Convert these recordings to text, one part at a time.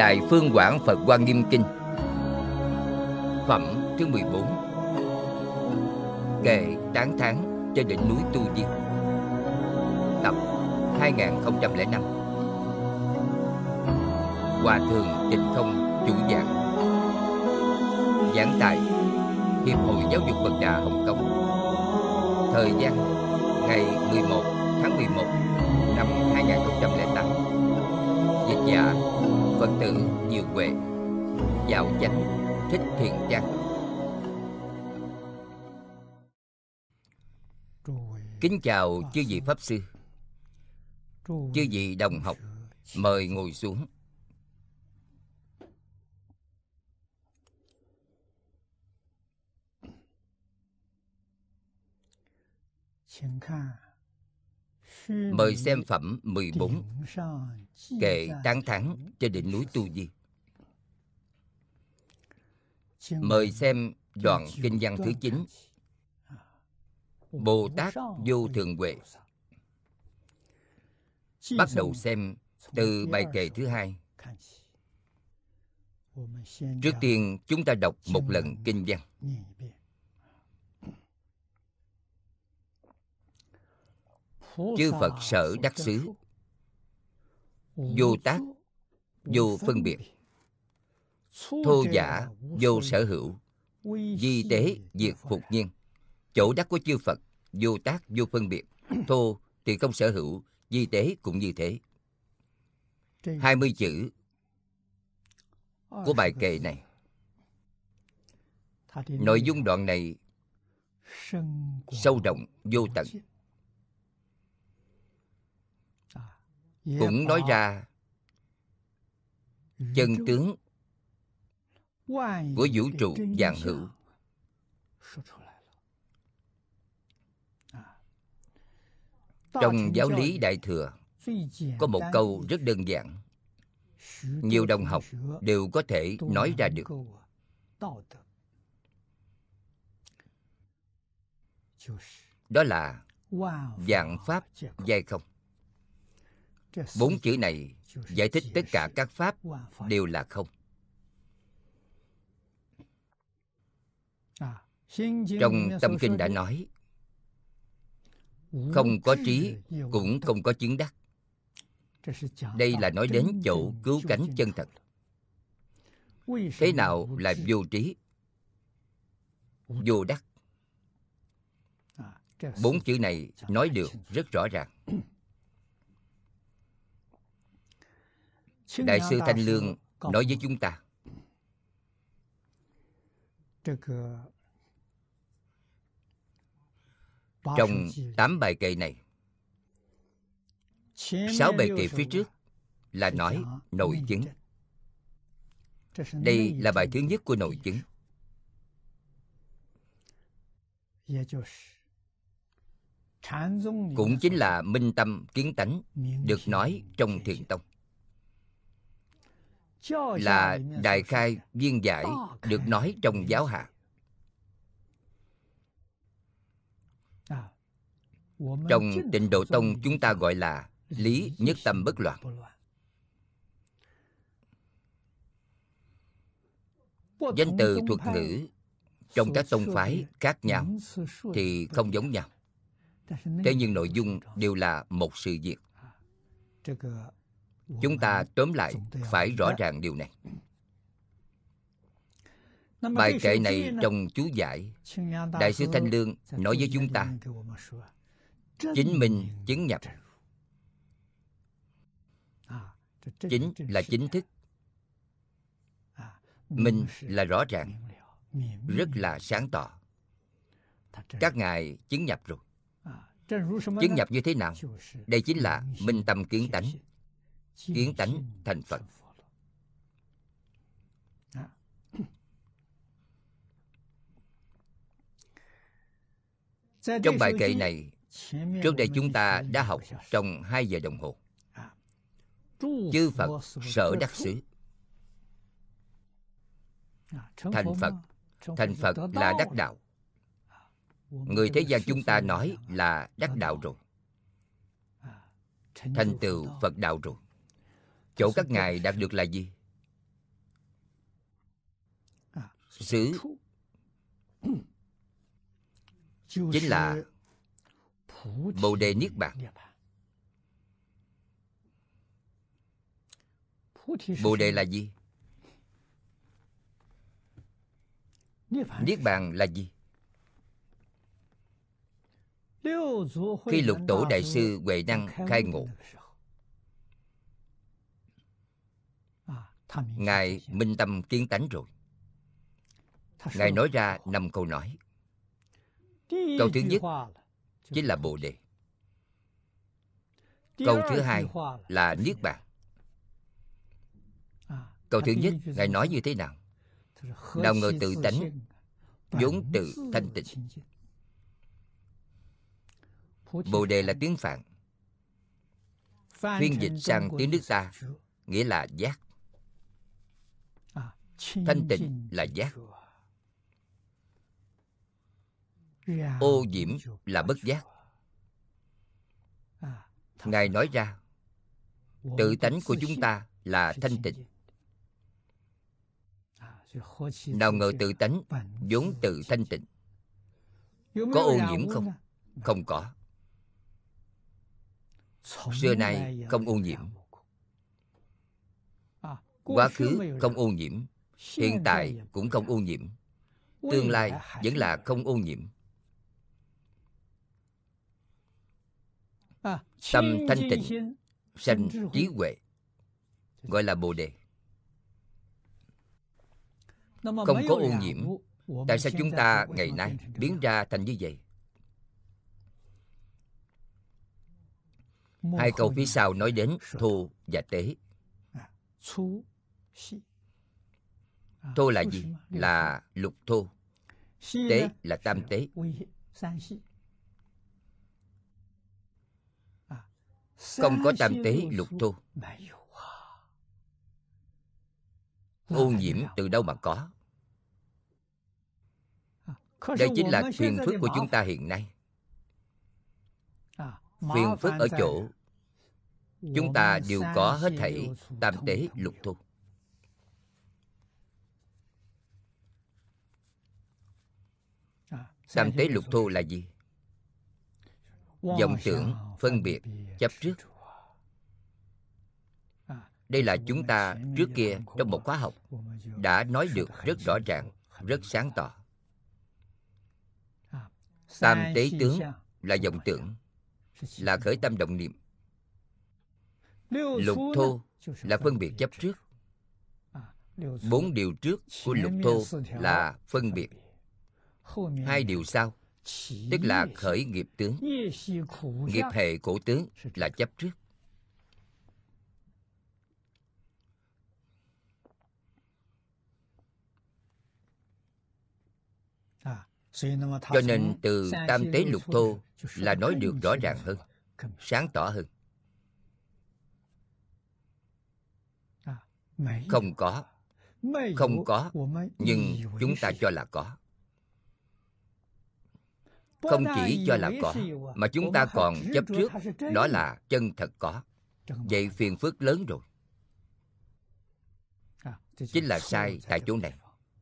Đại Phương Quảng Phật Hoa Nghiêm Kinh, phẩm thứ 14, kệ tán thán trên đỉnh núi Tu Di, tập 2005. Hòa thượng Tịnh Không chủ giảng. Giảng tại Hiệp hội Giáo dục Phật Đà Hồng Kông. Thời gian ngày 11 tháng 11 năm 2008. Dịch giả Phật tử Diệu Huệ, Dạo Chánh Thích Thiện Trang. Kính chào chư vị Pháp Sư, chư vị đồng học, mời ngồi xuống. Mời xem phẩm 14, kệ tán thán trên đỉnh núi Tu Di. Mời xem đoạn kinh văn thứ 9, Bồ Tát Vô Thượng Huệ. Bắt đầu xem từ bài kệ thứ 2. Trước tiên chúng ta đọc một lần kinh văn. Chư Phật sở đắc xứ, vô tác, vô phân biệt, thô giả, vô sở hữu, di tế, diệt phục nhiên. Chỗ đắc của chư Phật, vô tác, vô phân biệt, thô thì không sở hữu, di tế cũng như thế. 20 chữ của bài kệ này. Nội dung đoạn này sâu rộng vô tận, cũng nói ra chân tướng của vũ trụ vạn hữu. Trong giáo lý Đại Thừa có một câu rất đơn giản, nhiều đồng học đều có thể nói ra được. Đó là vạn pháp giai không. 4 chữ này giải thích tất cả các pháp đều là không. Trong Tâm Kinh đã nói, không có trí cũng không có chứng đắc. Đây là nói đến chỗ cứu cánh chân thật. Thế nào là vô trí, vô đắc? 4 chữ này nói được rất rõ ràng. Đại sư Thanh Lương nói với chúng ta, trong 8 bài kệ này, 6 bài kệ phía trước là nói nội chứng. Đây là bài thứ nhất của nội chứng, cũng chính là minh tâm kiến tánh được nói trong Thiền Tông, là đại khai viên giải được nói trong giáo hạ. Trong Tịnh Độ Tông chúng ta gọi là lý nhất tâm bất loạn. Danh từ thuật ngữ trong các tông phái khác nhau thì không giống nhau, thế nhưng nội dung đều là một sự việc. Chúng ta tóm lại phải rõ ràng điều này. Bài kệ này trong chú giải, Đại sư Thanh Lương nói với chúng ta, chính minh chứng nhập. Chính là chính thức, minh là rõ ràng, rất là sáng tỏ. Các ngài chứng nhập rồi. Chứng nhập như thế nào? Đây chính là minh tâm kiến tánh, kiến tánh thành Phật. Trong bài kệ này, trước đây chúng ta đã học trong 2 giờ đồng hồ. Chư Phật sở đắc xứ. Thành Phật. Thành Phật là đắc đạo. Người thế gian chúng ta nói là đắc đạo rồi, thành tựu Phật đạo rồi. Chỗ các ngài đạt được là gì? xứ chính là Bồ Đề Niết Bàn. Bồ Đề là gì? Niết Bàn là gì? Khi Lục Tổ Đại sư Huệ Năng khai ngộ, Ngài minh tâm kiến tánh rồi. Ngài nói ra 5 câu nói. Câu thứ nhất chính là Bồ Đề. Câu thứ hai là Niết Bàn. Câu thứ nhất, Ngài nói như thế nào? Nào ngờ tự tánh, vốn tự thanh tịnh. Bồ Đề là tiếng Phạn, phiên dịch sang tiếng nước ta nghĩa là giác. Thanh tịnh là giác. Ô nhiễm là bất giác. Ngài nói ra tự tánh của chúng ta là thanh tịnh. Nào ngờ tự tánh vốn tự thanh tịnh. Có ô nhiễm không? Không có. Xưa nay không ô nhiễm. Quá khứ không ô nhiễm. Hiện tại cũng không ô nhiễm. Tương lai vẫn là không ô nhiễm. Tâm thanh tịnh sanh trí huệ, gọi là Bồ Đề. Không có ô nhiễm, tại sao chúng ta ngày nay biến ra thành như vậy? Hai câu phía sau nói đến thô và tế. Thô là gì? Là lục thô. Tế là tam tế. Không có tam tế lục thô. Ô nhiễm từ đâu mà có? Đây chính là phiền phức của chúng ta hiện nay. Phiền phức ở chỗ chúng ta đều có hết thảy tam tế lục thô. Tam tế lục thô là gì? Vọng tưởng, phân biệt, chấp trước. Đây là chúng ta trước kia trong một khóa học đã nói được rất rõ ràng, rất sáng tỏ. Tam tế tướng là vọng tưởng, là khởi tâm động niệm. Lục thô là phân biệt chấp trước. 4 điều trước của lục thô là phân biệt. 2 điều sau tức là khởi nghiệp tướng. Nghiệp hệ khổ tướng là chấp trước. Cho nên từ tam tế lục thô là nói được rõ ràng hơn, sáng tỏ hơn. Không có. Không có, nhưng chúng ta cho là có. Không chỉ cho là có, mà chúng ta còn chấp trước đó là chân thật có. Vậy phiền phức lớn rồi. Chính là sai tại chỗ này.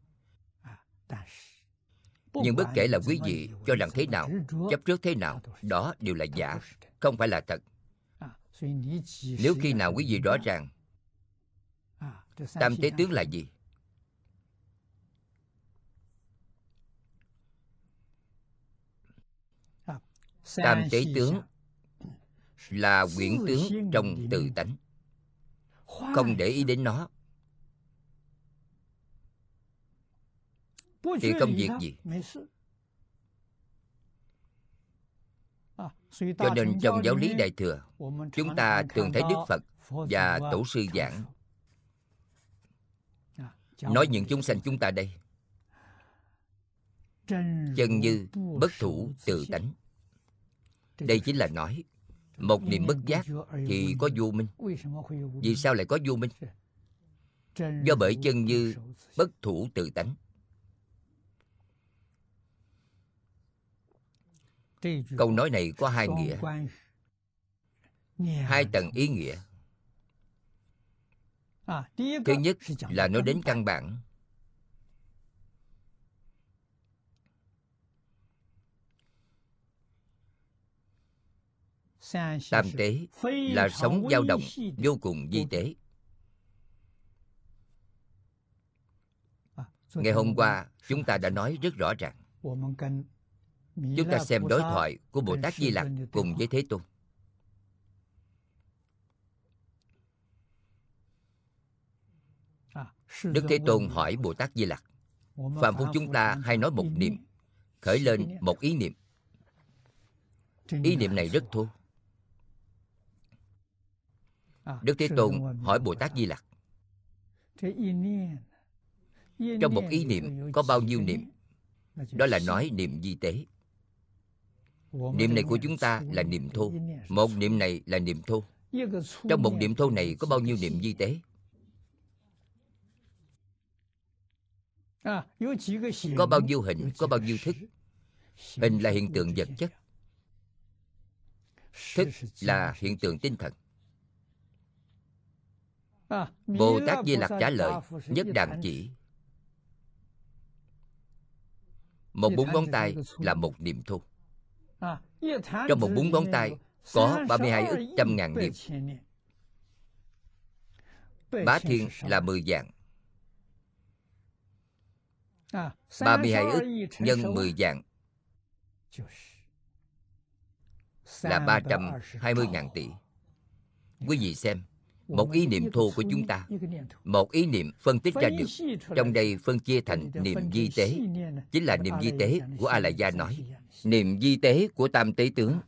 Nhưng bất kể là quý vị cho rằng thế nào, chấp trước thế nào, đó đều là giả, không phải là thật. Nếu khi nào quý vị rõ ràng tam tế tướng là gì, tam tế tướng là quyển tướng trong tự tánh, không để ý đến nó thì không việc gì. Cho nên trong giáo lý Đại Thừa, chúng ta thường thấy Đức Phật và Tổ sư giảng, nói những chúng sanh chúng ta đây chân như bất thủ tự tánh. Đây chính là nói một niệm bất giác thì có vô minh. Vì sao lại có vô minh? Do bởi chân như bất thủ tự tánh. Câu nói này có 2 nghĩa, 2 tầng ý nghĩa. Thứ nhất là nói đến căn bản. Tam tế là sống dao động, vô cùng vi tế. Ngày hôm qua chúng ta đã nói rất rõ ràng. Chúng ta xem đối thoại của Bồ Tát Di Lặc cùng với Thế Tôn. Đức Thế Tôn hỏi Bồ Tát Di Lặc: phàm phu chúng ta hay nói một niệm, khởi lên một ý niệm. Ý niệm này rất thô. Đức Thế Tôn hỏi Bồ Tát Di Lặc: trong một ý niệm có bao nhiêu niệm? Đó là nói niệm vi tế. Niệm này của chúng ta là niệm thô. Một niệm này là niệm thô. Trong một niệm thô này có bao nhiêu niệm vi tế? Có bao nhiêu hình, có bao nhiêu thức? Hình là hiện tượng vật chất, thức là hiện tượng tinh thần. Bồ Tát Di Lặc trả lời: nhất đàn chỉ. Một búng ngón tay là một niệm thô. Trong một búng ngón tay có 32 ức trăm ngàn niệm. Bá thiên là 10 vạn. 32 ức nhân 10 vạn là 320.000 tỷ. Quý vị xem, một ý niệm thô của chúng ta, một ý niệm phân tích ra được. Trong đây phân chia thành niệm vi tế, chính là niệm vi tế của A Lại Gia nói. Niệm vi tế của Tam Tế Tướng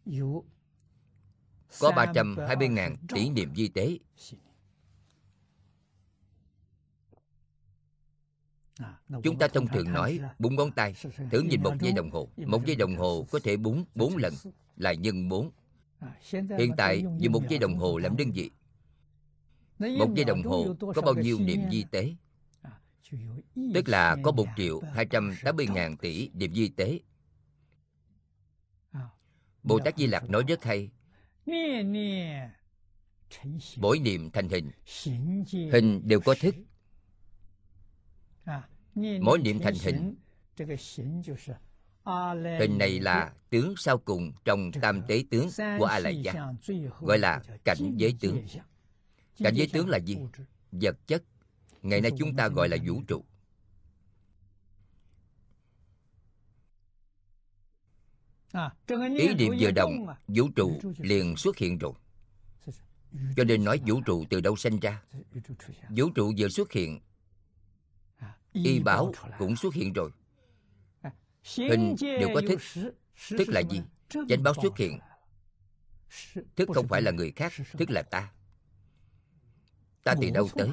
có 320.000 tỷ niệm vi tế. Chúng ta thông thường nói búng ngón tay. Thử nhìn một giây đồng hồ. Một giây đồng hồ có thể búng 4 lần, là nhân 4. Hiện tại dùng một giây đồng hồ làm đơn vị. Một giây đồng hồ có bao nhiêu niệm vi tế? Tức là có 1.280.000 tỷ niệm vi tế. Bồ Tát Di Lặc nói rất hay. Mỗi niệm thành hình. Hình đều có thức. Mỗi niệm thành hình. Hình này là tướng sau cùng trong Tam Tế Tướng của A Lại Gia, gọi là cảnh giới tướng. Cảnh giới tướng là gì? Vật chất. Ngày nay chúng ta gọi là vũ trụ. Ý niệm vừa động, vũ trụ liền xuất hiện rồi. Cho nên nói vũ trụ từ đâu sinh ra? Vũ trụ vừa xuất hiện, y báo cũng xuất hiện rồi. Hình đều có thức. Thức là gì? Chánh báo xuất hiện. Thức không phải là người khác, thức là ta. Ta từ đâu tới?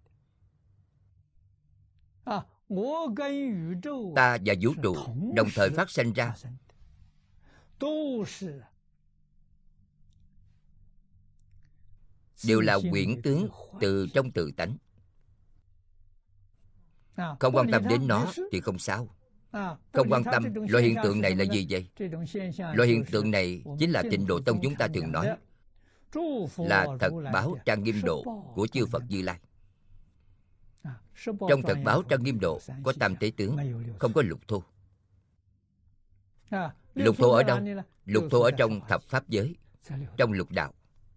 Ta và vũ trụ đồng thời phát sanh ra. Đều là quyển tướng từ trong tự tánh. Không quan tâm đến nó thì không sao. Không quan tâm, loại hiện tượng này là gì vậy? Loại hiện tượng này chính là Tịnh Độ Tông chúng ta thường nói là thật báo trang nghiêm độ của chư Phật Như Lai. Trong thật báo trang nghiêm độ có Tam Tế Tướng, không có lục thô. Lục thô ở đâu? Lục thô ở trong thập pháp giới, trong lục đạo.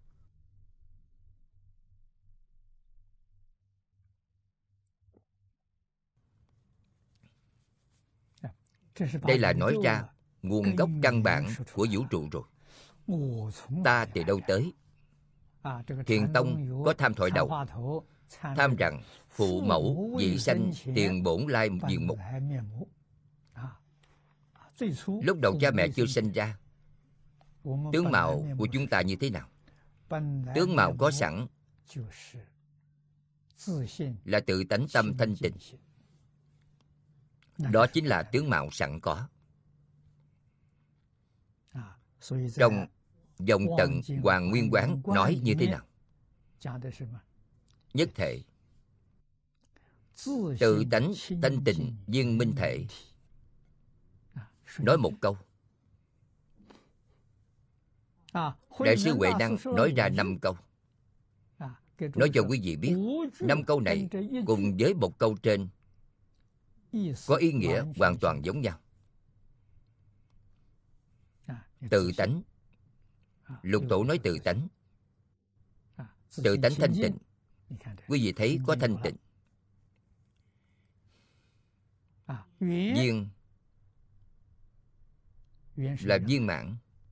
Đây là nói ra nguồn gốc căn bản của vũ trụ rồi. Ta từ đâu tới? Thiền Tông có tham thoại đầu, tham rằng phụ mẫu vị sanh tiền bổn lai diện mục. Lúc đầu cha mẹ chưa sinh ra, tướng mạo của chúng ta như thế nào? Tướng mạo có sẵn là tự tánh tâm thanh tịnh. Đó chính là tướng mạo sẵn có. Trong Vọng Tận Hoàng Nguyên Quán nói như thế nào? Nhất thể tự tánh thanh tịnh viên minh thể. Nói một câu. Đại sư Huệ Năng nói ra 5 câu. Nói cho quý vị biết, 5 câu này cùng với một câu trên có ý nghĩa hoàn toàn giống nhau. Tự tánh Lục Tổ nói tự tánh. Tự tánh thanh tịnh. Quý vị thấy có thanh tịnh. Viên là viên mãn.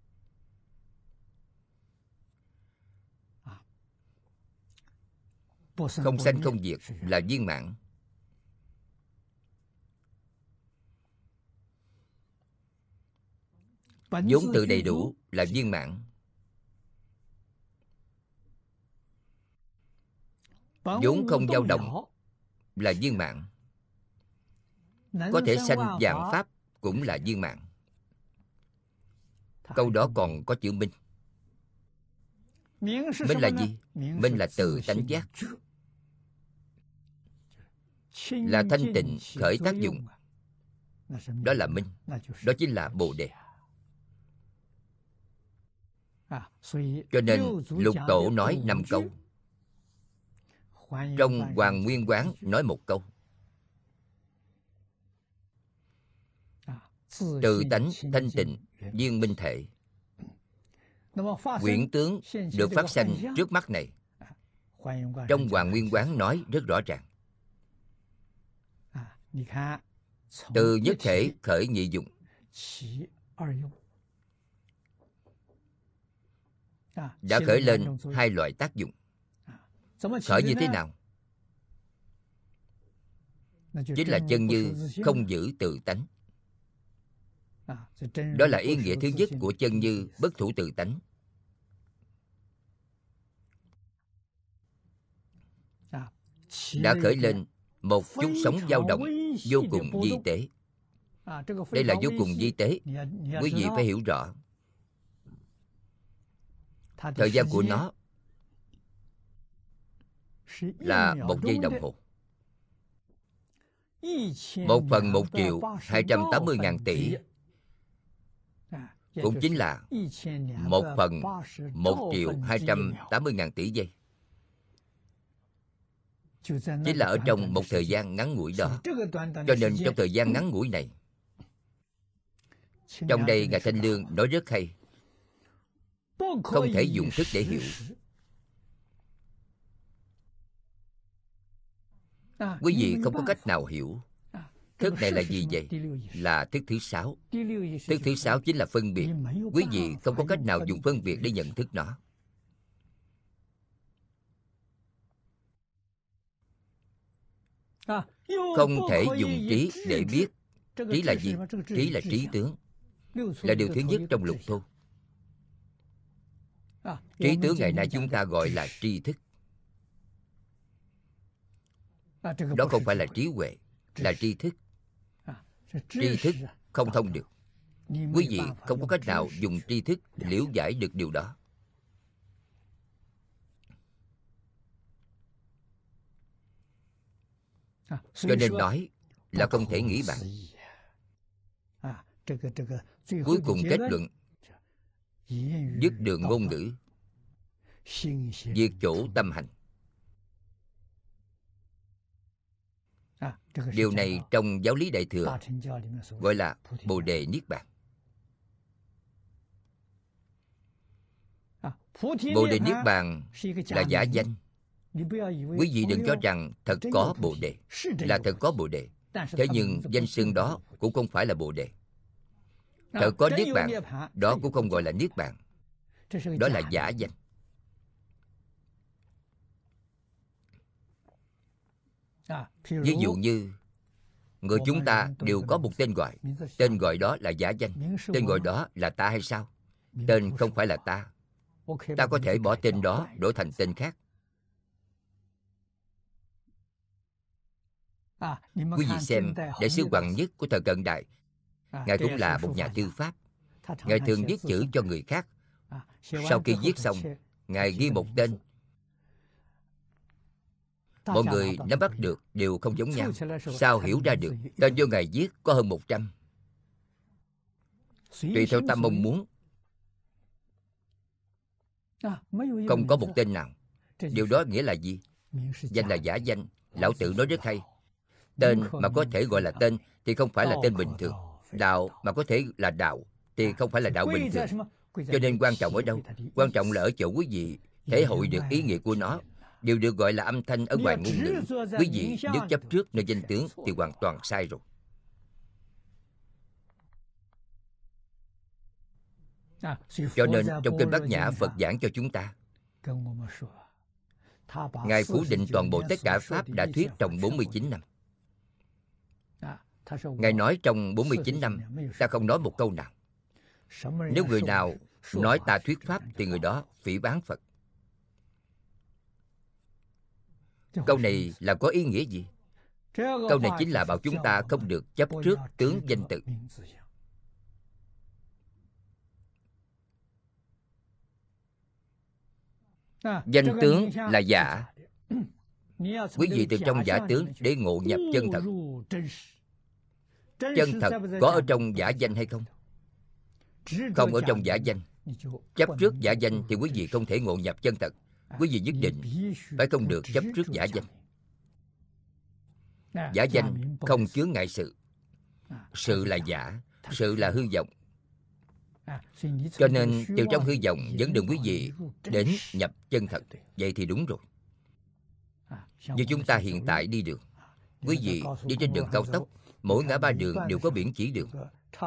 Không sanh không diệt là viên mãn. Vốn tự đầy đủ là viên mãn. Vốn không dao động là viên mãn. Có thể sanh vạn pháp cũng là viên mãn. Câu đó còn có chữ minh. Minh là gì? Minh là tự tánh giác, là thanh tịnh khởi tác dụng. Đó là minh. Đó chính là Bồ Đề. Cho nên Lục Tổ nói 5 câu. Trong Hoàng Nguyên Quán nói 1 câu. Tự tánh thanh tịnh viên minh thể. Quyển tướng được phát sanh trước mắt này, trong Hoàng Nguyên Quán nói rất rõ ràng. Từ nhất thể khởi nhị dụng. Đã khởi lên 2 loại tác dụng. Khởi như thế nào? Chính là chân như không giữ tự tánh. Đó là ý nghĩa thứ nhất của chân như bất thủ tự tánh. Đã khởi lên một chút sóng dao động vô cùng vi tế. Đây là vô cùng vi tế. Quý vị phải hiểu rõ. Thời gian của nó là 1 giây đồng hồ. 1/1.280.000 tỷ cũng chính là 1/1.280.000 tỷ giây. Chính là ở trong một thời gian ngắn ngủi đó. Cho nên trong thời gian ngắn ngủi này, trong đây Ngài Thanh Lương nói rất hay. Không thể dùng thức để hiểu. Quý vị không có cách nào hiểu. Thức này là gì vậy? Là thức thứ 6. Thức thứ 6 chính là phân biệt. Quý vị không có cách nào dùng phân biệt để nhận thức nó. Không thể dùng trí để biết. Trí là gì? Trí là trí tướng. Là điều thứ nhất trong lục thu. Trí tướng ngày nay chúng ta gọi là tri thức. Đó không phải là trí huệ, là tri thức. Tri thức không thông được. Quý vị không có cách nào dùng tri thức liễu giải được điều đó. Cho nên nói là không thể nghĩ bàn. Cuối cùng kết luận, dứt đường ngôn ngữ, diệt chỗ tâm hành. Điều này trong giáo lý Đại Thừa gọi là Bồ Đề Niết Bàn. Bồ Đề Niết Bàn là giả danh. Quý vị đừng cho rằng thật có Bồ Đề. Là thật có Bồ Đề. Thế nhưng danh xưng đó cũng không phải là Bồ Đề. Thật có Niết Bàn, đó cũng không gọi là Niết Bàn. Đó là giả danh. Ví dụ như người chúng ta đều có một tên gọi. Tên gọi đó là giả danh. Tên gọi đó là ta hay sao? Tên không phải là ta. Ta có thể bỏ tên đó đổi thành tên khác. Quý vị xem Đại sứ Hoàng Nhất của thời cận đại, Ngài cũng là một nhà thư pháp. Ngài thường viết chữ cho người khác. Sau khi viết xong, Ngài ghi một tên. Mọi người nắm bắt được đều không giống nhau. Sao hiểu ra được? Tên do Ngài viết có hơn 100. Tùy theo tâm mong muốn. Không có một tên nào. Điều đó nghĩa là gì? Danh là giả danh. Lão Tử nói rất hay. Tên mà có thể gọi là tên thì không phải là tên bình thường. Đạo mà có thể là đạo thì không phải là đạo bình thường. Cho nên quan trọng ở đâu? Quan trọng là ở chỗ quý vị thể hội được ý nghĩa của nó, đều được gọi là âm thanh ở ngoài ngôn ngữ. Quý vị nếu chấp trước nơi danh tướng thì hoàn toàn sai rồi. Cho nên trong kinh Bát Nhã, Phật giảng cho chúng ta, Ngài phủ định toàn bộ tất cả Pháp đã thuyết trong 49 năm. Ngài nói trong 49 năm, ta không nói một câu nào. Nếu người nào nói ta thuyết Pháp thì người đó phỉ báng Phật. Câu này là có ý nghĩa gì? Câu này chính là bảo chúng ta không được chấp trước tướng danh tự. Danh tướng là giả. Quý vị từ trong giả tướng để ngộ nhập chân thật. Chân thật có ở trong giả danh hay không? Không ở trong giả danh. Chấp trước giả danh thì quý vị không thể ngộ nhập chân thật. Quý vị nhất định phải không được chấp trước giả danh. Giả danh không chướng ngại sự. Sự là giả, sự là hư vọng. Cho nên từ trong hư vọng dẫn đường quý vị đến nhập chân thật. Vậy thì đúng rồi. Như chúng ta hiện tại đi đường, quý vị đi trên đường cao tốc, mỗi ngã ba đường đều có biển chỉ đường.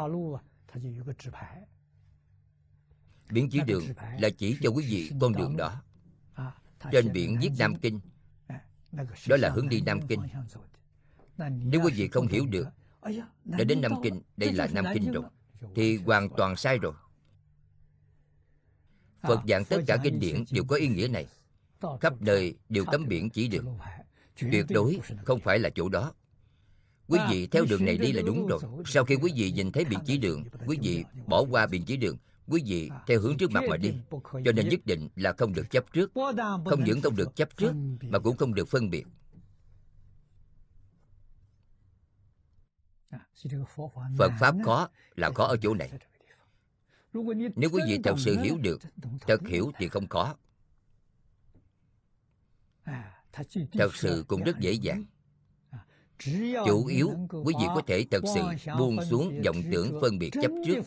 Biển chỉ đường là chỉ cho quý vị con đường đó. Trên biển viết Nam Kinh, đó là hướng đi Nam Kinh. Nếu quý vị không hiểu được đã đến Nam Kinh, đây là Nam Kinh rồi, thì hoàn toàn sai rồi. Phật giảng tất cả kinh điển đều có ý nghĩa này. Khắp nơi đều cấm biển chỉ đường. Tuyệt đối không phải là chỗ đó. Quý vị theo đường này đi là đúng rồi. Sau khi quý vị nhìn thấy biển chỉ đường, quý vị bỏ qua biển chỉ đường, quý vị theo hướng trước mặt mà đi. Cho nên nhất định là không được chấp trước. Không những không được chấp trước, mà cũng không được phân biệt. Phật Pháp khó là khó ở chỗ này. Nếu quý vị thật sự hiểu được, thật hiểu thì không khó. Thật sự cũng rất dễ dàng. Chủ yếu quý vị có thể thật sự buông xuống vọng tưởng phân biệt chấp trước.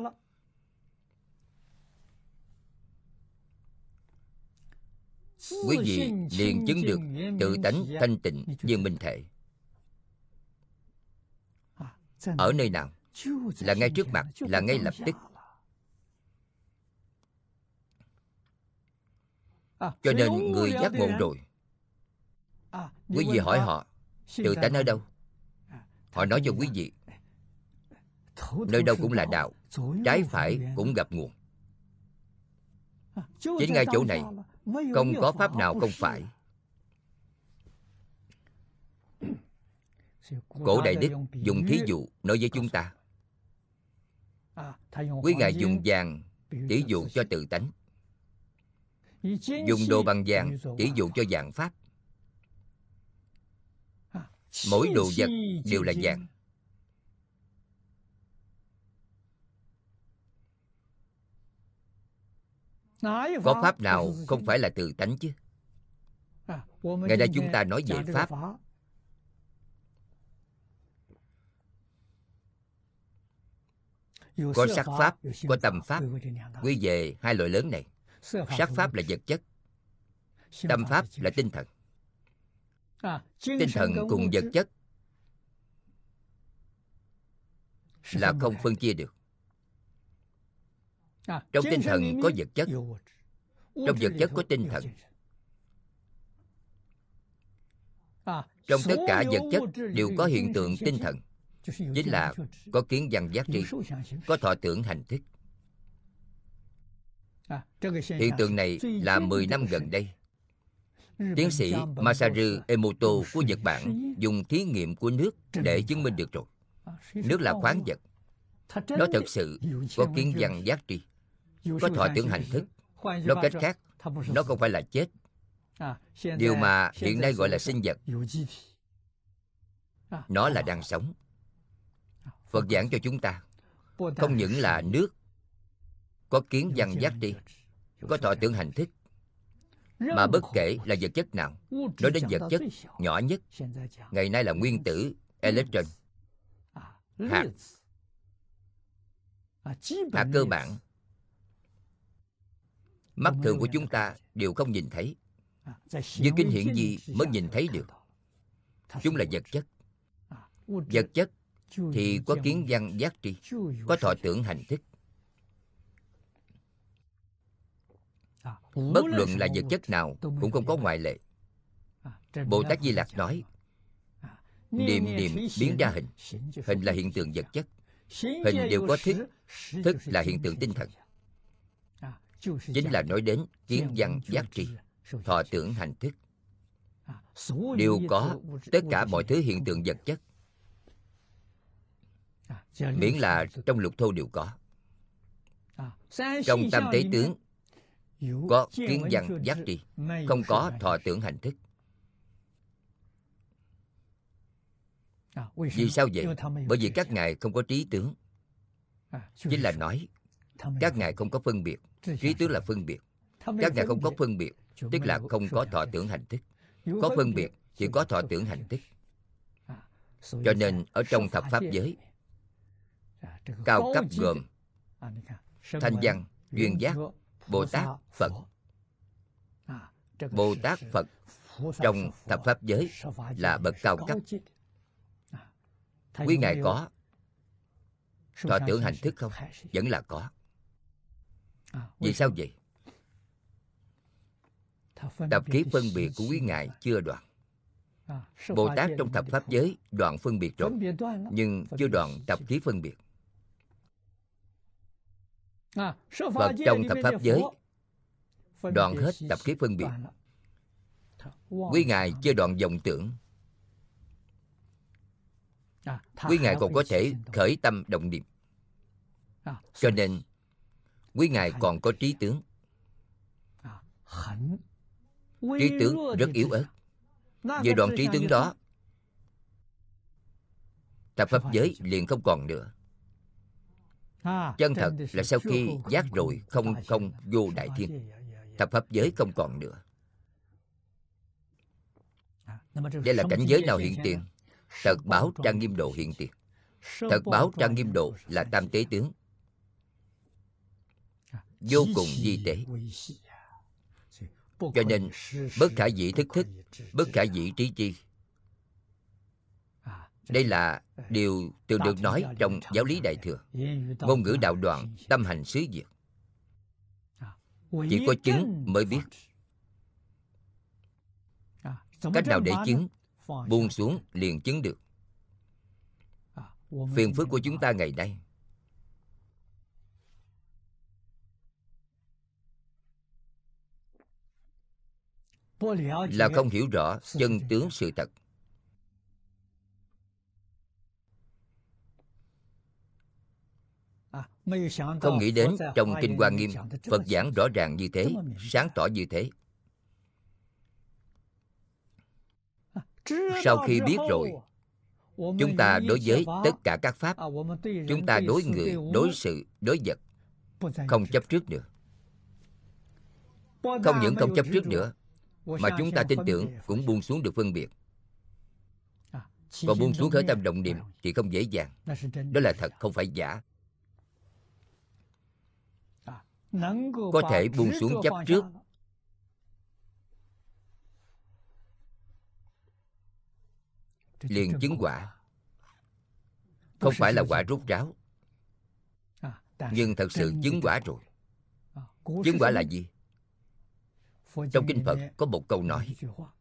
Quý vị liền chứng được tự tánh thanh tịnh như minh thể. Ở nơi nào? Là ngay trước mặt, là ngay lập tức. Cho nên người giác ngộ rồi, quý vị hỏi họ tự tánh ở đâu? Họ nói cho quý vị nơi đâu cũng là đạo, trái phải cũng gặp nguồn. Chính ngay chỗ này không có pháp nào không phải. Cổ Đại Đức dùng thí dụ nói với chúng ta. Quý ngài dùng vàng tỷ dụ cho tự tánh, dùng đồ bằng vàng tỷ dụ cho vạn pháp. Mỗi đồ vật đều là vàng. Có pháp nào không phải là tự tánh chứ? Ngày nay chúng ta nói về pháp, có sắc pháp, có tâm pháp. Quy về hai loại lớn này. Sắc pháp là vật chất, tâm pháp là tinh thần. Tinh thần cùng vật chất là không phân chia được. Trong tinh thần có vật chất, trong vật chất có tinh thần. Trong tất cả vật chất đều có hiện tượng tinh thần, chính là có kiến văn giác tri, có thọ tưởng hành thức. Hiện tượng này là 10 năm gần đây, tiến sĩ Masaru Emoto của Nhật Bản dùng thí nghiệm của nước để chứng minh được rồi. Nước là khoáng vật, nó thật sự có kiến văn giác tri, có thọ tưởng hành thức. Nói cách khác, nó không phải là chết. Điều mà hiện nay gọi là sinh vật, nó là đang sống. Phật giảng cho chúng ta, không những là nước có kiến văn giác tri, có thọ tưởng hành thức, mà bất kể là vật chất nào, nói đến vật chất nhỏ nhất, ngày nay là nguyên tử, electron, hạt cơ bản, Mắt thường của chúng ta đều không nhìn thấy. Với kính hiển vi mới nhìn thấy được. Chúng là vật chất. Vật chất thì có kiến văn giác tri, có thọ tưởng hành thức. Bất luận là vật chất nào cũng không có ngoại lệ. Bồ Tát Di Lặc nói, niệm niệm biến ra hình. Hình là hiện tượng vật chất. Hình đều có thức. Thức là hiện tượng tinh thần. Chính là nói đến kiến văn giác tri, thọ tưởng hành thức. Đều có tất cả mọi thứ hiện tượng vật chất. Miễn là trong lục thô đều có. Trong tam tế tướng có kiến văn giác tri, không có thọ tưởng hành thức. Vì sao vậy? Bởi vì các ngài không có trí tướng. Chính là nói các ngài không có phân biệt. Trí tướng là phân biệt. Các ngài không có phân biệt, tức là không có thọ tưởng hành thức. Có phân biệt thì có thọ tưởng hành thức. Cho nên ở trong thập pháp giới, cao cấp gồm thanh văn, duyên giác, Bồ Tát, Phật. Bồ Tát, Phật trong thập pháp giới là bậc cao cấp. Quý ngài có thọ tưởng hành thức không? Vẫn là có. Vì sao vậy? Tập khí phân biệt của quý ngài chưa đoạn. Bồ Tát trong thập pháp giới đoạn phân biệt rồi, nhưng chưa đoạn tập khí phân biệt. Phật trong thập pháp giới đoạn hết tập khí phân biệt. Quý ngài chưa đoạn vọng tưởng. Quý ngài còn có thể khởi tâm động niệm. Cho nên quý ngài còn có trí tướng. Trí tướng rất yếu ớt. Về đoạn trí tướng đó, thập pháp giới liền không còn nữa. Chân thật là sau khi giác rồi không vô đại thiên, thập pháp giới không còn nữa. Đây là cảnh giới nào hiện tiền? Thật báo trang nghiêm độ hiện tiền. Thật báo trang nghiêm độ là tam tế tướng, vô cùng vi tế. Cho nên bất khả dĩ thức thức, bất khả dĩ trí chi. Đây là điều thường được nói trong giáo lý Đại Thừa. Ngôn ngữ đạo đoạn, tâm hành xứ diệt. Chỉ có chứng mới biết. Cách nào để chứng? Buông xuống liền chứng được. Phiền phức của chúng ta ngày nay là không hiểu rõ chân tướng sự thật. Không nghĩ đến trong Kinh Hoa Nghiêm, Phật giảng rõ ràng như thế, sáng tỏ như thế. Sau khi biết rồi, chúng ta đối với tất cả các pháp, chúng ta đối người, đối sự, đối vật không chấp trước nữa. Không những không chấp trước nữa, mà chúng ta tin tưởng cũng buông xuống được phân biệt. Còn buông xuống khởi tâm động niệm thì không dễ dàng. Đó là thật, không phải giả. Có thể buông xuống chấp trước, liền chứng quả. Không phải là quả rút ráo, nhưng thật sự chứng quả rồi. Chứng quả là gì? Trong Kinh Phật có một câu nói: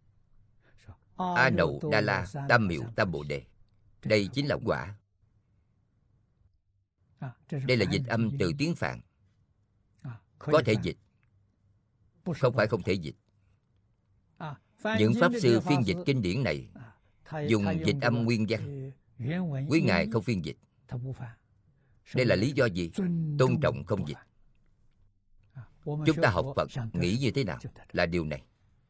A Nậu Đa La Tam Miệu Tam Bồ Đề. Đây chính là quả. Đây là dịch âm từ tiếng Phạn. Có thể dịch, không phải không thể dịch. Những pháp sư phiên dịch kinh điển này dùng dịch âm nguyên văn. Quý ngài không phiên dịch. Đây là lý do gì? Tôn trọng không dịch. Chúng ta học Phật nghĩ như thế nào là điều này.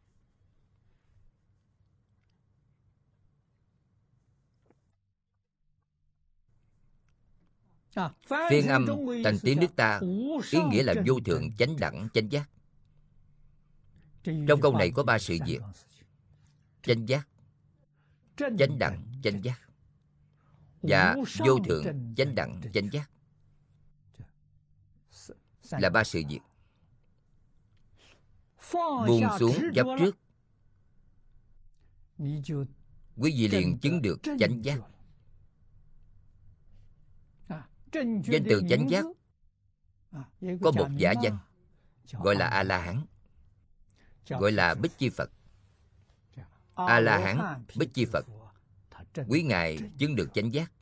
Phiên âm thành tiếng nước ta, ý nghĩa là vô thượng chánh đẳng chánh giác. Trong câu này có 3 sự việc: chánh giác, chánh đẳng chánh giác và vô thượng chánh đẳng chánh giác, là 3 sự việc. buông xuống chấp trước, quý vị liền chứng được chánh giác. Danh từ chánh giác có một giả danh, gọi là A-la-hán, gọi là Bích Chi Phật. A-la-hán, Bích Chi Phật, quý ngài chứng được chánh giác.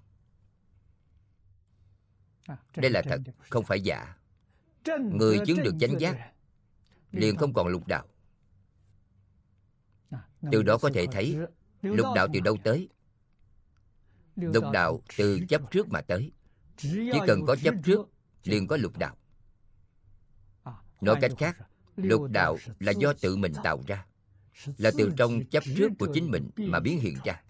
Đây là thật, không phải giả. Người chứng được chánh giác liền không còn lục đạo. Từ đó có thể thấy lục đạo từ đâu tới. Lục đạo từ chấp trước mà tới. Chỉ cần có chấp trước liền có lục đạo. Nói cách khác, lục đạo là do tự mình tạo ra, là từ trong chấp trước của chính mình mà biến hiện ra.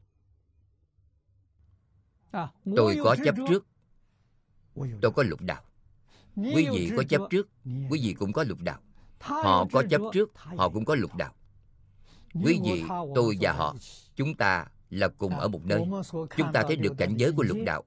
Tôi có chấp trước, tôi có lục đạo. Quý vị có chấp trước, quý vị cũng có lục đạo. Họ có chấp trước, họ cũng có lục đạo. Quý vị, tôi và họ, chúng ta là cùng ở một nơi. Chúng ta thấy được cảnh giới của lục đạo,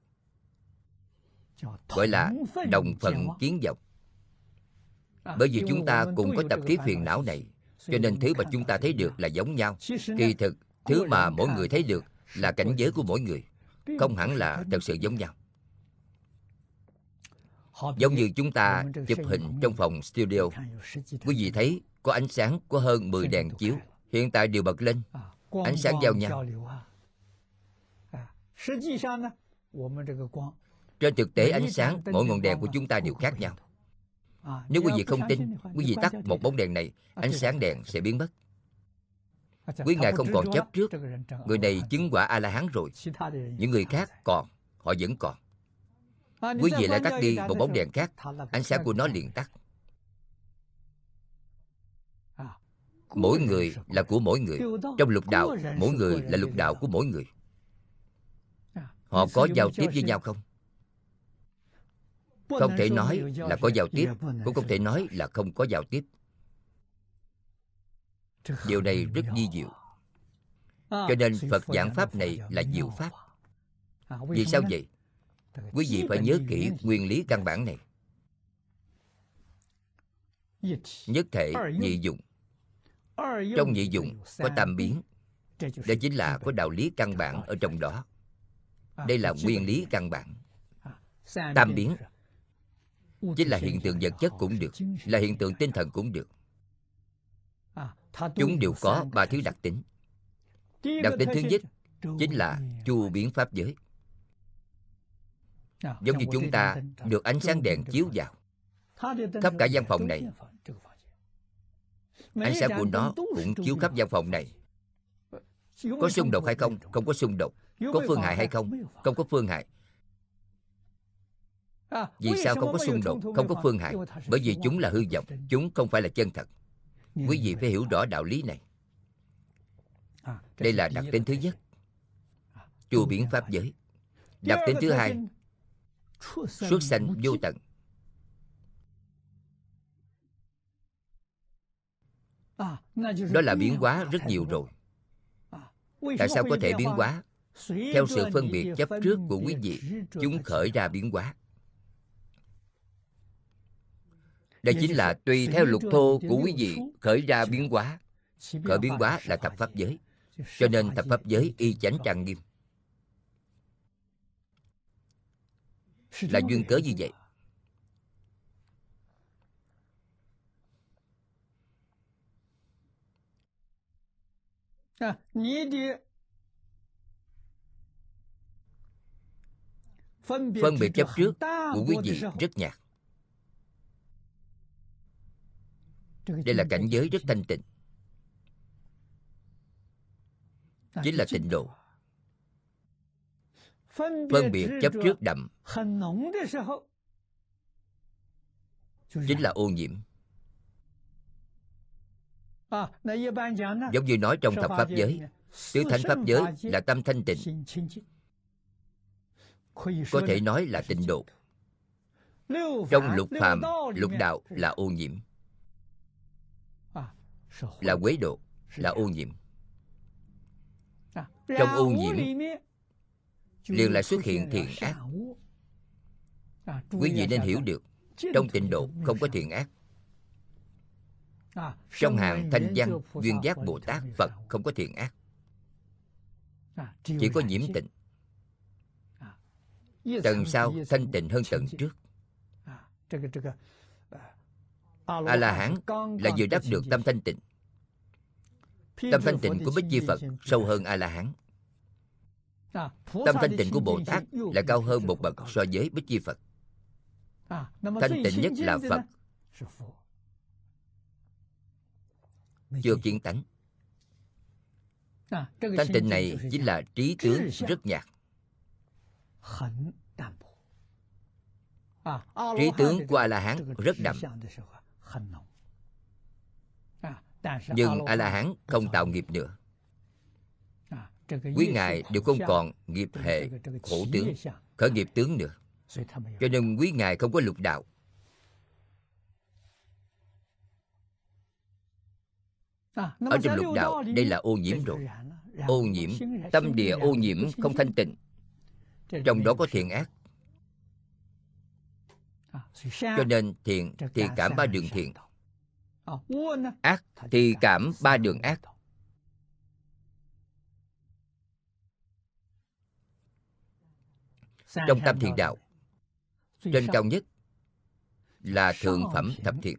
gọi là đồng phận kiến vọng. Bởi vì chúng ta cùng có tập khí phiền não này, cho nên thứ mà chúng ta thấy được là giống nhau. Kỳ thực, thứ mà mỗi người thấy được là cảnh giới của mỗi người, không hẳn là thật sự giống nhau. Giống như chúng ta chụp hình trong phòng studio, quý vị thấy có ánh sáng, có hơn 10 đèn chiếu, hiện tại đều bật lên, ánh sáng giao nhau. Trên thực tế, ánh sáng mỗi ngọn đèn của chúng ta đều khác nhau. Nếu quý vị không tin, quý vị tắt một bóng đèn này, ánh sáng đèn sẽ biến mất. Quý ngài không còn chấp trước. Người này chứng quả A-la-hán rồi. Những người khác còn, họ vẫn còn. Quý vị lại tắt đi một bóng đèn khác, ánh sáng của nó liền tắt. Mỗi người là của mỗi người. Trong lục đạo, mỗi người là lục đạo của mỗi người. Họ có giao tiếp với nhau không? Không thể nói là có giao tiếp, cũng không thể nói là không có giao tiếp. Điều này rất vi diệu. Cho nên Phật giảng Pháp này là diệu Pháp. Vì sao vậy? Quý vị phải nhớ kỹ nguyên lý căn bản này. Nhất thể, nhị dụng. Trong nhị dụng có tam biến. Đây chính là có đạo lý căn bản ở trong đó. Đây là nguyên lý căn bản. Tam biến chính là hiện tượng vật chất cũng được, là hiện tượng tinh thần cũng được. Chúng đều có ba thứ đặc tính. Đặc tính thứ nhất chính là chu biến pháp giới. Giống như chúng ta được ánh sáng đèn chiếu vào khắp cả gian phòng này, ánh sáng của nó cũng chiếu khắp gian phòng này. Có xung đột hay không? Không có xung đột. Có phương hại hay không? Không có phương hại. Vì sao không có xung đột, không có phương hại? Bởi vì chúng là hư vọng, chúng không phải là chân thật. Quý vị phải hiểu rõ đạo lý này. Đây là đặc tính thứ nhất, chu biến pháp giới. Đặc tính thứ hai, xuất sanh vô tận. Đó là biến hóa rất nhiều rồi. Tại sao có thể biến hóa? Theo sự phân biệt chấp trước của quý vị, chúng khởi ra biến hóa. Đây chính là tùy theo lục thô của quý vị khởi ra biến hóa. Khởi biến hóa là thập pháp giới. Cho nên thập pháp giới y chánh trang nghiêm. Là duyên cớ như vậy. Phân biệt chấp trước của quý vị rất nhạt. Đây là cảnh giới rất thanh tịnh, chính là tịnh độ. Phân biệt chấp trước đậm chính là ô nhiễm. Giống như nói trong thập pháp giới, tứ thánh pháp giới là tâm thanh tịnh, có thể nói là tịnh độ. Trong lục phàm, lục đạo là ô nhiễm, là quế độ, là ô nhiễm. Trong ô nhiễm liền lại xuất hiện thiện ác. Quý vị nên hiểu được, trong tịnh độ không có thiện ác. Trong hàng Thanh Văn, Duyên Giác Bồ Tát, Phật không có thiện ác, chỉ có nhiễm tịnh. Tầng sau thanh tịnh hơn tầng trước. A-la-hán là vừa đắc được tâm thanh tịnh. Tâm thanh tịnh của Bích Chi Phật sâu hơn A-la-hán. Tâm thanh tịnh của Bồ Tát lại cao hơn một bậc so với Bích Chi Phật. Thanh tịnh nhất là Phật, chưa kiến tánh. Thanh tịnh này chính là trí tướng rất nhạt. Trí tướng của A-la-hán rất đậm. Nhưng A-la-hán không tạo nghiệp nữa. Quý ngài đều không còn nghiệp hệ khổ tướng, khởi nghiệp tướng nữa. Cho nên quý ngài không có lục đạo. Ở trong lục đạo, đây là ô nhiễm rồi. Ô nhiễm, tâm địa ô nhiễm, không thanh tịnh. Trong đó có thiện ác. Cho nên thiện thì cảm ba đường thiện, ác thì cảm ba đường ác. Trong tam thiện đạo, trên cao nhất là thượng phẩm thập thiện.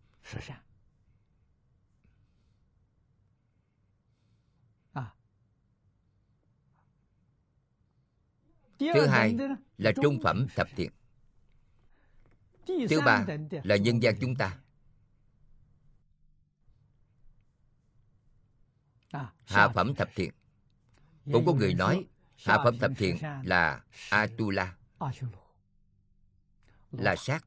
Thứ hai là trung phẩm thập thiện. Thứ ba là nhân gian chúng ta. Hạ phẩm thập thiện. Cũng có người nói hạ phẩm thập thiện là Atula, là sát.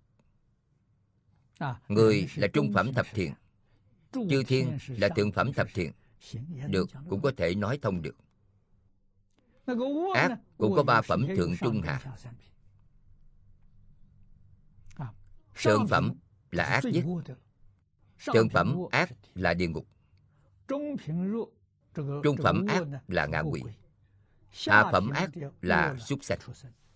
Người là trung phẩm thập thiện, chư thiên là thượng phẩm thập thiện. Được, cũng có thể nói thông được. Ác cũng có ba phẩm thượng trung hạ. Thượng phẩm là ác nhất. Thượng phẩm ác là địa ngục. Trung phẩm ác là ngạ quỷ. Hạ phẩm ác là súc sanh.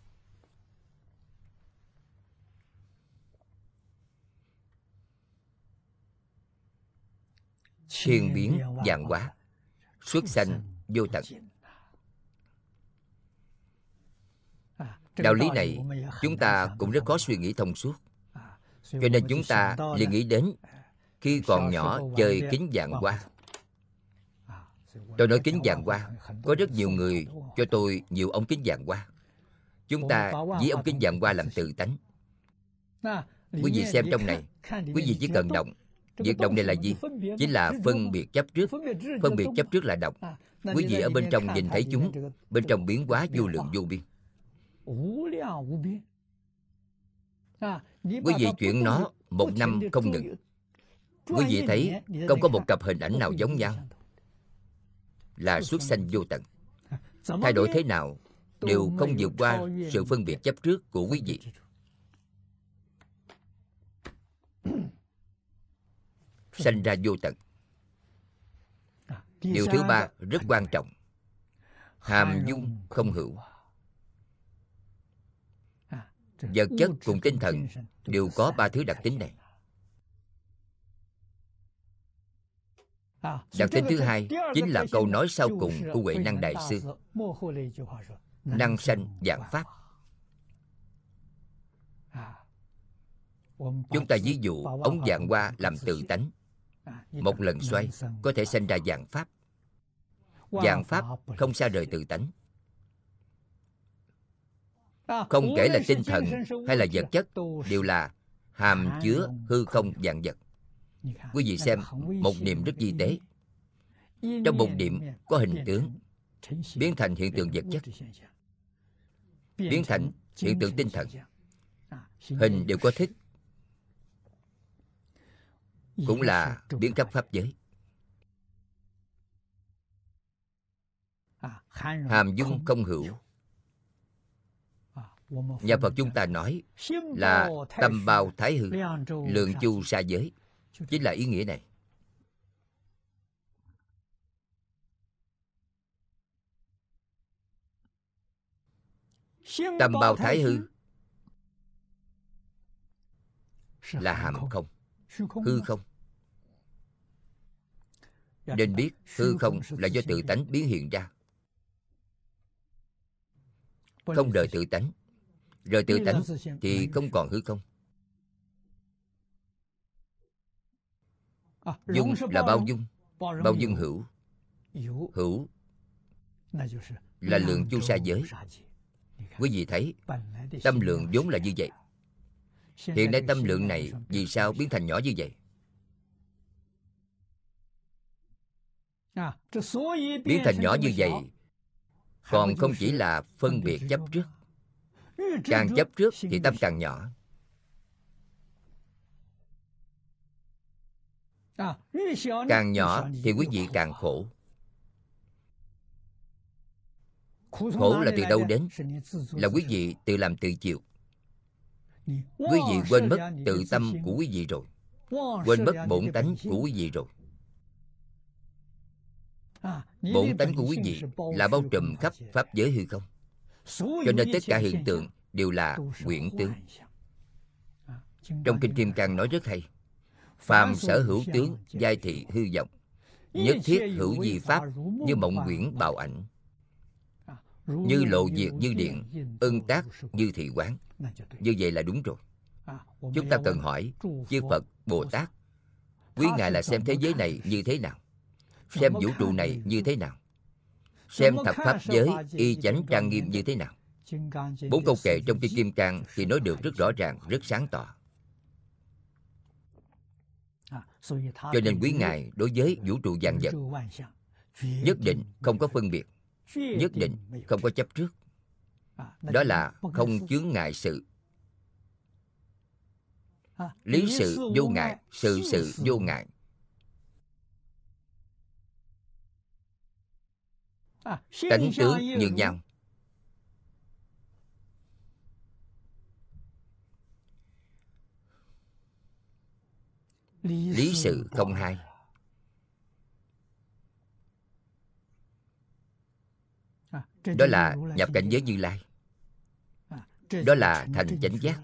Thiên biến vạn hóa, xuất sanh vô tận. Đạo lý này chúng ta cũng rất khó suy nghĩ thông suốt. Cho nên chúng ta liền nghĩ đến khi còn nhỏ chơi kính vạn hoa. Tôi nói kính vạn hoa, có rất nhiều người cho tôi nhiều ống kính vạn hoa. Chúng ta với ống kính vạn hoa làm tự tánh. Quý vị xem trong này, quý vị chỉ cần động. Việc động này là gì? Chính là phân biệt chấp trước. Phân biệt chấp trước là động. Quý vị ở bên trong nhìn thấy chúng, bên trong biến hóa vô lượng vô biên. Quý vị chuyển nó một năm không ngừng. Quý vị thấy không có một cặp hình ảnh nào giống nhau, là xuất sanh vô tận. Thay đổi thế nào đều không vượt qua sự phân biệt chấp trước của quý vị. Sanh ra vô tận. Điều thứ ba rất quan trọng. Hàm dung không hữu. Vật chất cùng tinh thần đều có ba thứ đặc tính này. Đặc tính thứ hai chính là câu nói sau cùng của Huệ Năng Đại Sư: năng sanh vạn pháp. Chúng ta ví dụ ống vạn hoa làm tự tánh, một lần xoay có thể sanh ra vạn pháp. Vạn pháp không xa rời tự tánh. Không kể là tinh thần hay là vật chất, đều là hàm chứa hư không vạn vật. Quý vị xem, một niệm rất vi tế. Trong một niệm có hình tướng, biến thành hiện tượng vật chất, biến thành hiện tượng tinh thần. Hình đều có thức, cũng là biến khắp pháp giới. Hàm dung không hữu. Nhà Phật chúng ta nói là tâm bao thái hư, lượng chu sa giới, chính là ý nghĩa này. Tâm bao thái hư là hàm không, hư không. Nên biết hư không là do tự tánh biến hiện ra, không rời tự tánh. Rời tự tánh thì không còn hư không. Dung là bao dung, bao dung hữu. Hữu là lượng chu sa giới. Quý vị thấy tâm lượng vốn là như vậy. Hiện nay tâm lượng này vì sao biến thành nhỏ như vậy? Biến thành nhỏ như vậy còn không chỉ là phân biệt chấp trước. Càng chấp trước thì tâm càng nhỏ. Càng nhỏ thì quý vị càng khổ. Khổ là từ đâu đến? Là quý vị tự làm tự chịu. Quý vị quên mất tự tâm của quý vị rồi, quên mất bổn tánh của quý vị rồi. Bổn tánh của quý vị là bao trùm khắp pháp giới hư không. Cho nên tất cả hiện tượng đều là quyển tướng. Trong Kinh Kim Cang nói rất hay: phàm sở hữu tướng, giai thị hư vọng, nhất thiết hữu vi pháp, như mộng quyển bào ảnh, như lộ diệt như điện, ân tác như thị quán. Như vậy là đúng rồi. Chúng ta cần hỏi chư Phật, Bồ Tát, quý ngài là xem thế giới này như thế nào, xem vũ trụ này như thế nào, xem thập pháp giới y chánh trang nghiêm như thế nào. 4 câu kệ trong Kinh Kim Cang thì nói được rất rõ ràng, rất sáng tỏ. Cho nên quý ngài đối với vũ trụ vạn vật nhất định không có phân biệt, nhất định không có chấp trước. Đó là không chướng ngại sự. Lý sự vô ngại, sự sự vô ngại. Tánh tướng như nhau. Lý sự không hai. Đó là nhập cảnh giới Như Lai. Đó là thành chánh giác.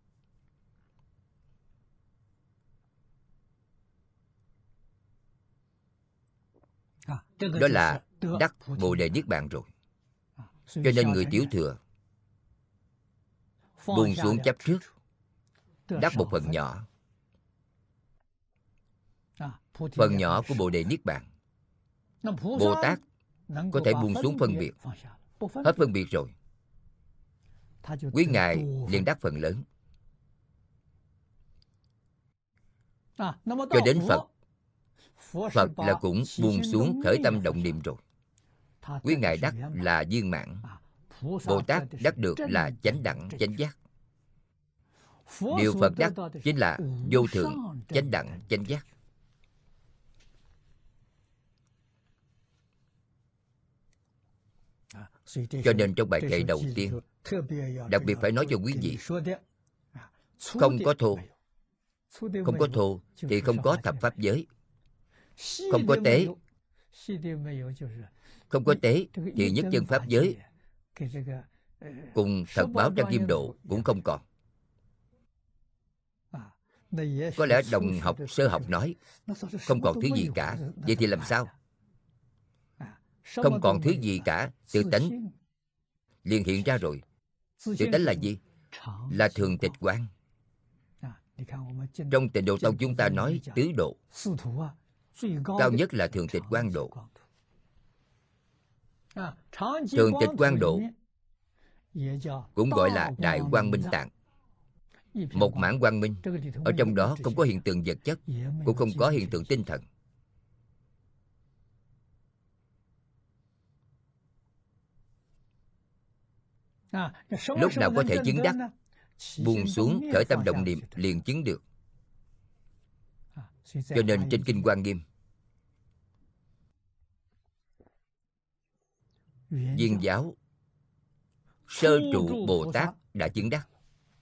Đó là đắc Bồ Đề Niết Bàn rồi. Cho nên người tiểu thừa buông xuống chấp trước, đắc một phần nhỏ. Phần nhỏ của Bồ Đề Niết Bàn. Bồ Tát có thể buông xuống phân biệt. Hết phân biệt rồi, quý ngài liền đắc phần lớn. Cho đến Phật, Phật là cũng buông xuống khởi tâm động niệm rồi. Quý ngài đắc là viên mãn. Bồ Tát đắc được là chánh đẳng chánh giác. Điều Phật đắc chính là vô thượng chánh đẳng chánh giác. Cho nên trong bài kệ đầu tiên đặc biệt phải nói cho quý vị, không có thô. Không có thô thì không có thập pháp giới. Không có tế. Không có tế thì nhất chân pháp giới cùng thật báo trang nghiêm độ cũng không còn. Có lẽ đồng học sơ học nói không còn thứ gì cả. Vậy thì làm sao? Không còn thứ gì cả, tự tánh liền hiện ra rồi. Tự tánh là gì? Là thường tịch quang. Trong Tịnh Độ Tông chúng ta nói tứ độ. Cao nhất là thường tịch quang độ. Thường tịch quang độ cũng gọi là đại quang minh tạng. Một mãn quang minh. Ở trong đó không có hiện tượng vật chất, cũng không có hiện tượng tinh thần. Lúc nào có thể chứng đắc? Buông xuống khởi tâm động niệm liền chứng được. Cho nên trên Kinh Hoa Nghiêm, Viên Giáo Sơ Trụ Bồ Tát đã chứng đắc.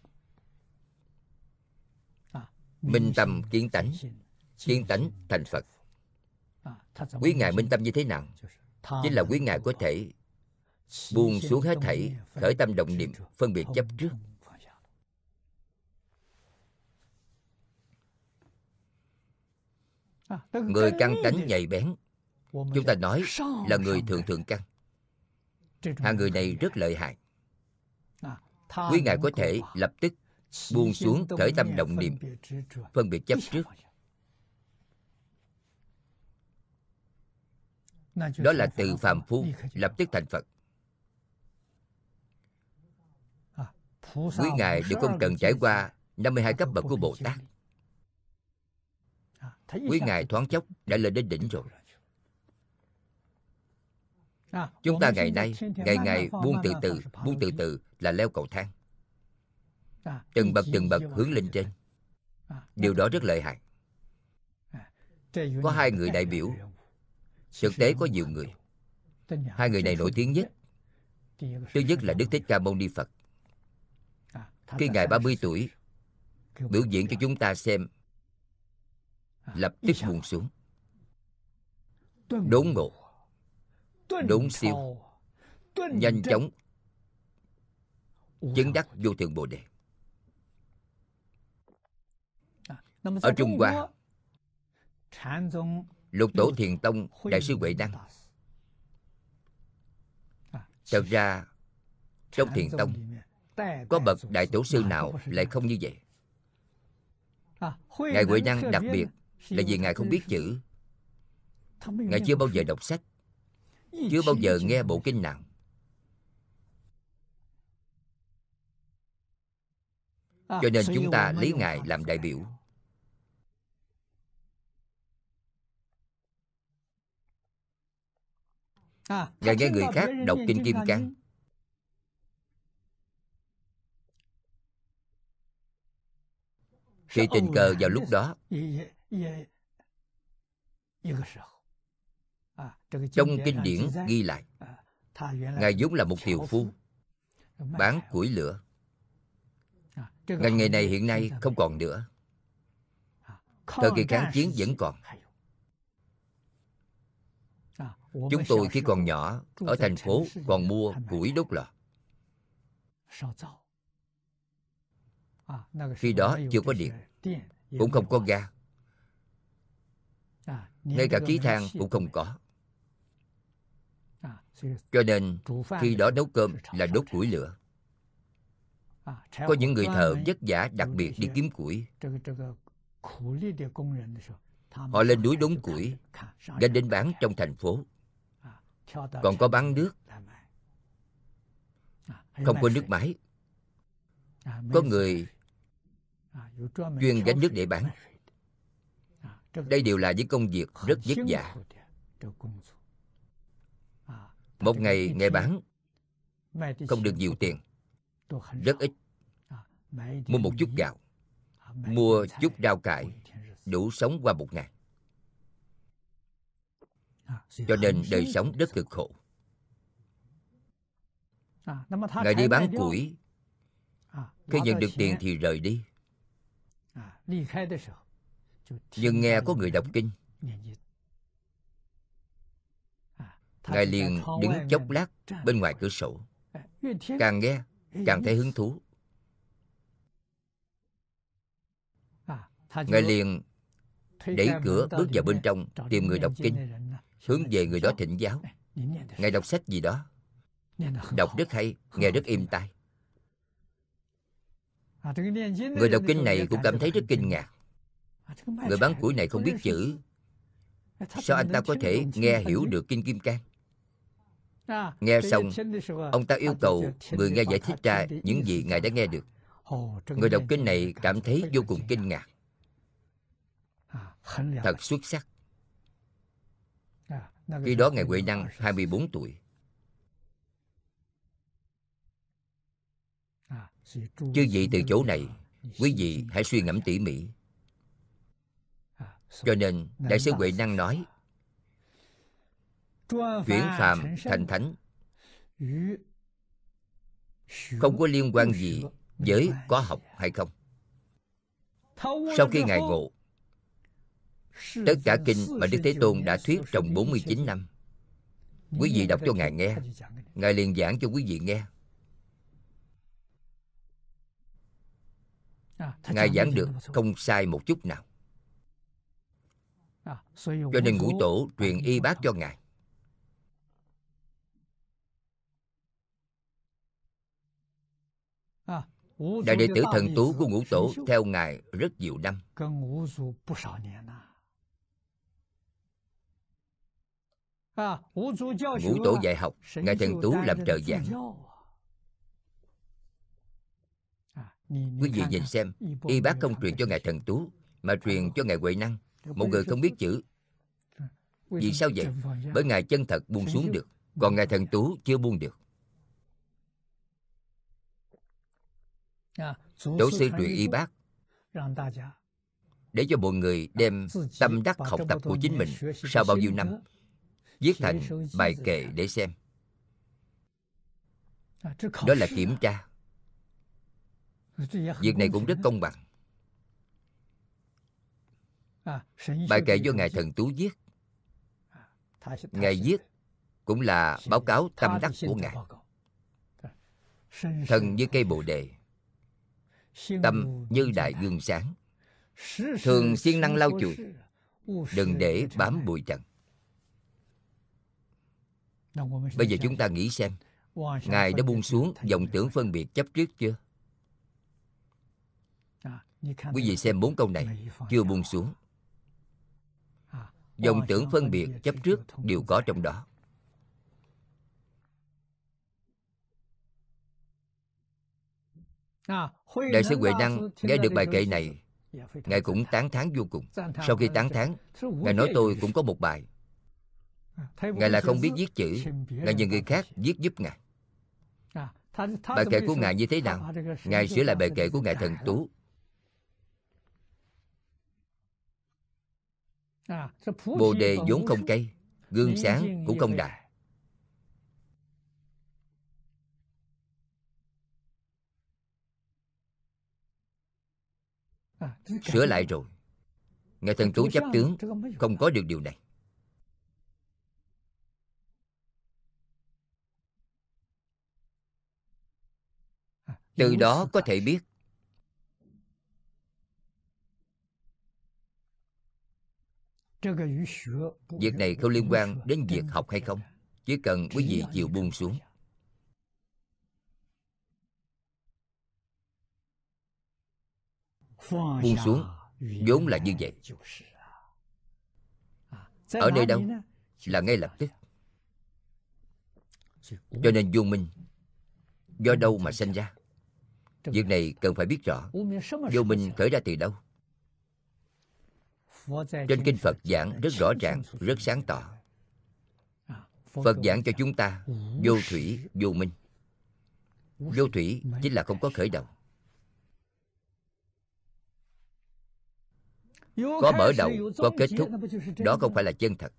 Minh tâm kiến tánh, kiến tánh thành Phật. Quý ngài minh tâm như thế nào? Chính là quý ngài có thể buông xuống hết thảy khởi tâm động niệm phân biệt chấp trước. Người căn tánh nhạy bén chúng ta nói là người thượng thượng căn. Hạng người này rất lợi hại. Quý ngài có thể lập tức buông xuống khởi tâm động niệm phân biệt chấp trước. Đó là từ phàm phu lập tức thành Phật. Quý ngài đều không cần trải qua 52 cấp bậc của Bồ Tát. Quý ngài thoáng chốc đã lên đến đỉnh rồi. Chúng ta ngày nay ngày ngày buông từ từ là leo cầu thang, từng bậc hướng lên trên. Điều đó rất lợi hại. Có hai người đại biểu, thực tế có nhiều người. Hai người này nổi tiếng nhất. Thứ nhất là Đức Thích Ca Mâu Ni Phật. Khi ngài 30 tuổi biểu diễn cho chúng ta xem, lập tức buông xuống, đốn ngộ, đốn siêu, nhanh chóng chứng đắc vô thượng Bồ Đề. Ở Trung Hoa, Lục Tổ Thiền Tông Đại sư Huệ Năng. Thật ra trong Thiền Tông có bậc đại tổ sư nào lại không như vậy? Ngài Huệ Năng đặc biệt là vì ngài không biết chữ. Ngài chưa bao giờ đọc sách, chưa bao giờ nghe bộ kinh nào. Cho nên chúng ta lấy ngài làm đại biểu. Ngài nghe người khác đọc kinh Kim Cang, thì tình cờ vào lúc đó, trong kinh điển ghi lại, ngài vốn là một tiều phu bán củi lửa. Ngành nghề này hiện nay không còn nữa. Thời kỳ kháng chiến vẫn còn. Chúng tôi khi còn nhỏ ở thành phố còn mua củi đốt lò. Khi đó chưa có điện, cũng không có ga, ngay cả khí than cũng không có. Cho nên khi đó nấu cơm là đốt củi lửa. Có những người thợ vất vả đặc biệt đi kiếm củi. Họ lên núi đốn củi, đem đến bán trong thành phố. Còn có bán nước, không có nước máy. Có người chuyên gánh nước để bán. Đây đều là những công việc rất vất vả. Một ngày ngày bán không được nhiều tiền, rất ít. Mua một chút gạo, mua chút rau cải, đủ sống qua một ngày. Cho nên đời sống rất cực khổ. Ngài đi bán củi, khi nhận được tiền thì rời đi. Nhưng nghe có người đọc kinh, Ngài liền đứng chốc lát bên ngoài cửa sổ. Càng nghe càng thấy hứng thú. Ngài liền đẩy cửa bước vào bên trong, tìm người đọc kinh, hướng về người đó thỉnh giáo. Ngài đọc sách gì đó, đọc rất hay, nghe rất êm tai. Người đọc kinh này cũng cảm thấy rất kinh ngạc. Người bán củi này không biết chữ, sao anh ta có thể nghe hiểu được kinh Kim Cang? Nghe xong, ông ta yêu cầu người nghe giải thích ra những gì Ngài đã nghe được. Người đọc kinh này cảm thấy vô cùng kinh ngạc. Thật xuất sắc. Khi đó Ngài Huệ Năng 24 tuổi. Chư vị từ chỗ này, quý vị hãy suy ngẫm tỉ mỉ. Cho nên Đại sư Huệ Năng nói, chuyển phàm thành thánh không có liên quan gì với có học hay không. Sau khi Ngài ngộ, tất cả kinh mà Đức Thế Tôn đã thuyết trong 49 năm, quý vị đọc cho Ngài nghe, Ngài liền giảng cho quý vị nghe. Ngài giảng được không sai một chút nào. Cho nên Ngũ Tổ truyền y bác cho Ngài. Đại đệ tử thần tú của Ngũ Tổ theo Ngài rất nhiều năm. Ngũ Tổ dạy học, Ngài thần tú làm trợ giảng. Quý vị nhìn xem, y bác không truyền cho Ngài thần tú, mà truyền cho Ngài Huệ Năng, một người không biết chữ. Vì sao vậy? Bởi Ngài chân thật buông xuống được, còn Ngài thần tú chưa buông được. Tổ sư truyền y bác để cho mọi người đem tâm đắc học tập của chính mình sau bao nhiêu năm viết thành bài kệ để xem. Đó là kiểm tra. Việc này cũng rất công bằng. Bài kệ do Ngài thần tú viết, Ngài viết cũng là báo cáo tâm đắc của Ngài. Thân như cây bồ đề, tâm như đại gương sáng, thường siêng năng lau chùi, đừng để bám bụi trần. Bây giờ chúng ta nghĩ xem, Ngài đã buông xuống vọng tưởng phân biệt chấp trước chưa? Quý vị xem 4 câu này, chưa buông xuống. Vọng tưởng phân biệt chấp trước đều có trong đó. Đại sư Huệ Năng nghe được bài kệ này, Ngài cũng tán thán vô cùng. Sau khi tán thán, Ngài nói tôi cũng có một bài. Ngài là không biết viết chữ, Ngài nhờ người khác viết giúp Ngài. Bài kệ của Ngài như thế nào? Ngài sửa lại bài kệ của Ngài thần tú. Bồ đề vốn không cây, gương sáng cũng không đại. Sửa lại rồi. Ngài thần tú chấp tướng không có được điều này. Từ đó có thể biết việc này không liên quan đến việc học hay không. Chỉ cần quý vị chịu buông xuống. Buông xuống vốn là như vậy. Ở nơi đâu? Là ngay lập tức. Cho nên vô minh do đâu mà sinh ra? Việc này cần phải biết rõ. Vô minh khởi ra từ đâu? Trên kinh Phật giảng rất rõ ràng, rất sáng tỏ. Phật giảng cho chúng ta vô thủy, vô minh. Vô thủy chính là không có khởi đầu. Có mở đầu, có kết thúc. Đó không phải là chân thật.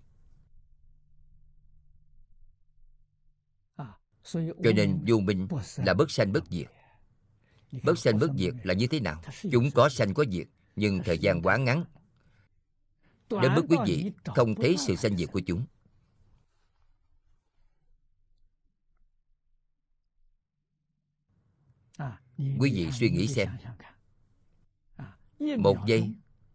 Cho nên vô minh là bất sanh bất diệt. Bất sanh bất diệt là như thế nào? Chúng có sanh có diệt, nhưng thời gian quá ngắn, đến mức quý vị không thấy sự sanh diệt của chúng. Quý vị suy nghĩ xem, một giây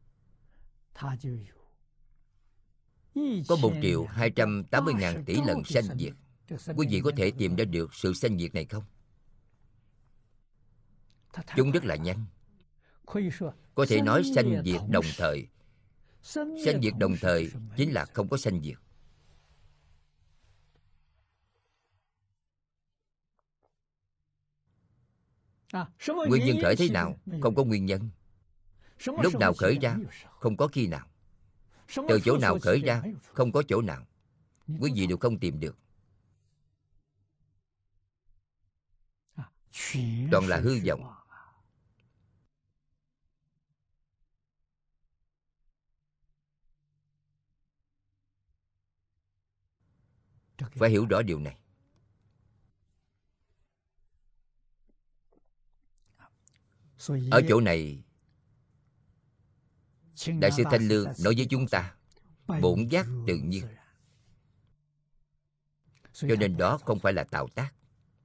có 1.280.000 tỷ lần sanh diệt. Quý vị có thể tìm ra được sự sanh diệt này không? Chúng rất là nhanh. Có thể nói sanh diệt đồng thời. Sanh diệt đồng thời chính là không có sanh diệt. Nguyên nhân khởi thế nào? Không có nguyên nhân. Lúc nào khởi ra? Không có khi nào. Từ chỗ nào khởi ra? Không có chỗ nào. Quý vị đều không tìm được. Toàn là hư vọng. Phải hiểu rõ điều này. Ở chỗ này, Đại sư Thanh Lương nói với chúng ta bổn giác tự nhiên. Cho nên đó không phải là tạo tác.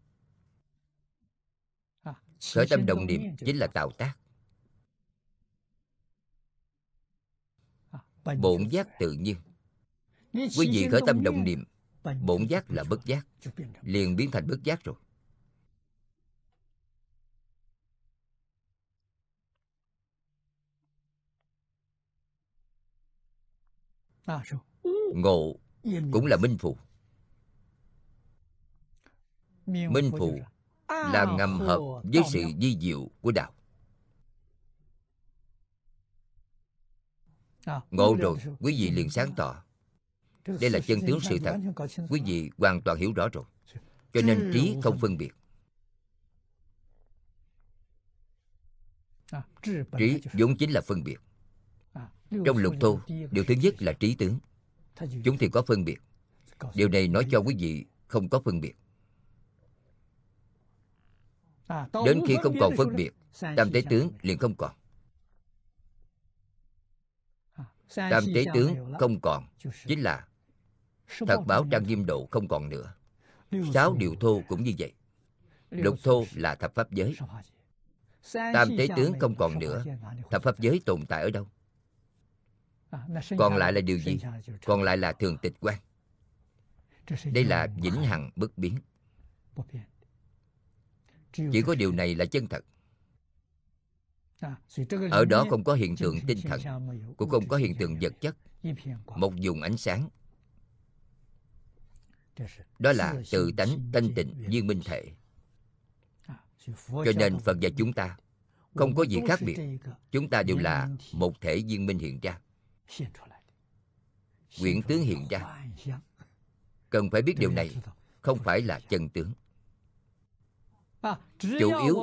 Khởi tâm động niệm chính là tạo tác. bổn giác tự nhiên. Quý vị khởi tâm động niệm, bổn giác là bất giác, liền biến thành bất giác rồi. Ngộ cũng là minh phụ. Minh phụ là ngầm hợp với sự vi diệu của đạo. Ngộ rồi, quý vị liền sáng tỏ. Đây là chân tướng sự thật. Quý vị hoàn toàn hiểu rõ rồi. Cho nên trí không phân biệt. Trí vốn chính là phân biệt. Trong lục thô, điều thứ nhất là trí tướng. Chúng thì có phân biệt. Điều này nói cho quý vị không có phân biệt. Đến khi không còn phân biệt, tam tế tướng liền không còn. Tam tế tướng không còn, chính là thật báo trang nghiêm độ không còn nữa. 6 điều thô cũng như vậy. Lục thô là thập pháp giới. Tam tế tướng không còn nữa, thập pháp giới tồn tại ở đâu? Còn lại là điều gì? Còn lại là thường tịch quan. Đây là vĩnh hằng bất biến. Chỉ có điều này là chân thật. Ở đó không có hiện tượng tinh thần, cũng không có hiện tượng vật chất. Một vùng ánh sáng. Đó là tự tánh thanh tịnh viên minh thể. Cho nên Phật dạy chúng ta không có gì khác biệt. Chúng ta đều là một thể viên minh hiện ra, quyển tướng hiện ra. Cần phải biết điều này, không phải là chân tướng. Chủ yếu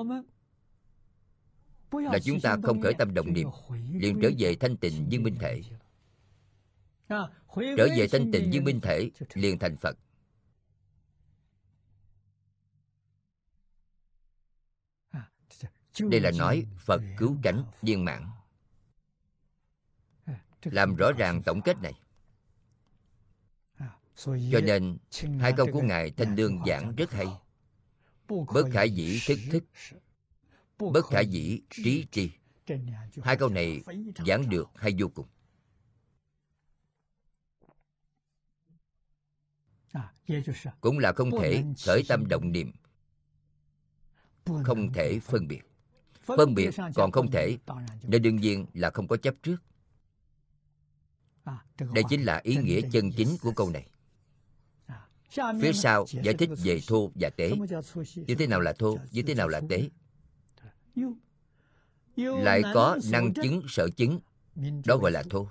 là chúng ta không khởi tâm động niệm, liền trở về thanh tịnh viên minh thể. Trở về thanh tịnh viên minh thể liền thành Phật. Đây là nói Phật cứu cánh viên mãn. Làm rõ ràng tổng kết này. Cho nên hai câu của Ngài Thanh Lương giảng rất hay. Bất khả dĩ thức thức, bất khả dĩ trí tri. Hai câu này giảng được hay vô cùng. Cũng là không thể khởi tâm động niệm, không thể phân biệt. Phân biệt còn không thể, nên đương nhiên là không có chấp trước. Đây chính là ý nghĩa chân chính của câu này. Phía sau giải thích về thô và tế. Như thế nào là thô, như thế nào là tế. Lại có năng chứng, sở chứng, đó gọi là thô.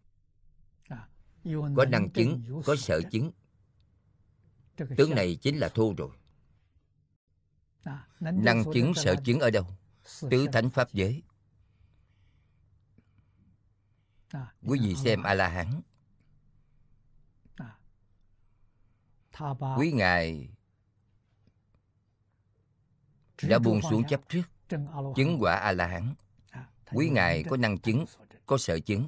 Có năng chứng, có sở chứng, tướng này chính là thô rồi. Năng chứng, sở chứng ở đâu? Tứ thánh pháp giới. Quý vị xem A-la-hán, quý Ngài đã buông xuống chấp trước, chứng quả A-la-hán. Quý Ngài có năng chứng, có sở chứng.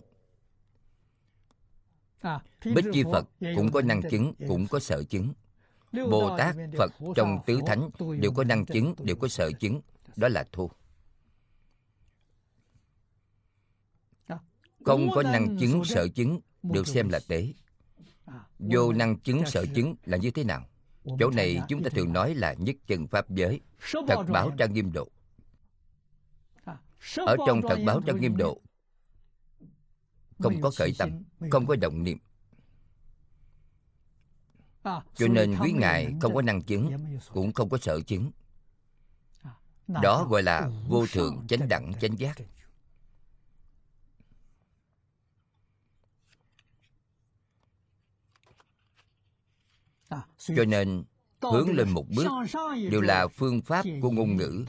Bích Chi Phật cũng có năng chứng, cũng có sở chứng. Bồ Tát, Phật trong tứ thánh đều có năng chứng, đều có sở chứng. Đó là thô. Không có năng chứng, sở chứng được xem là tế. Vô năng chứng, sở chứng là như thế nào? Chỗ này chúng ta thường nói là nhất chân pháp giới, thật báo trang nghiêm độ. Ở trong thật báo trang nghiêm độ không có khởi tâm, không có động niệm. Cho nên quý Ngài không có năng chứng, cũng không có sở chứng. Đó gọi là vô thượng chánh đẳng chánh giác. Cho nên hướng lên một bước đều là phương pháp của ngôn ngữ.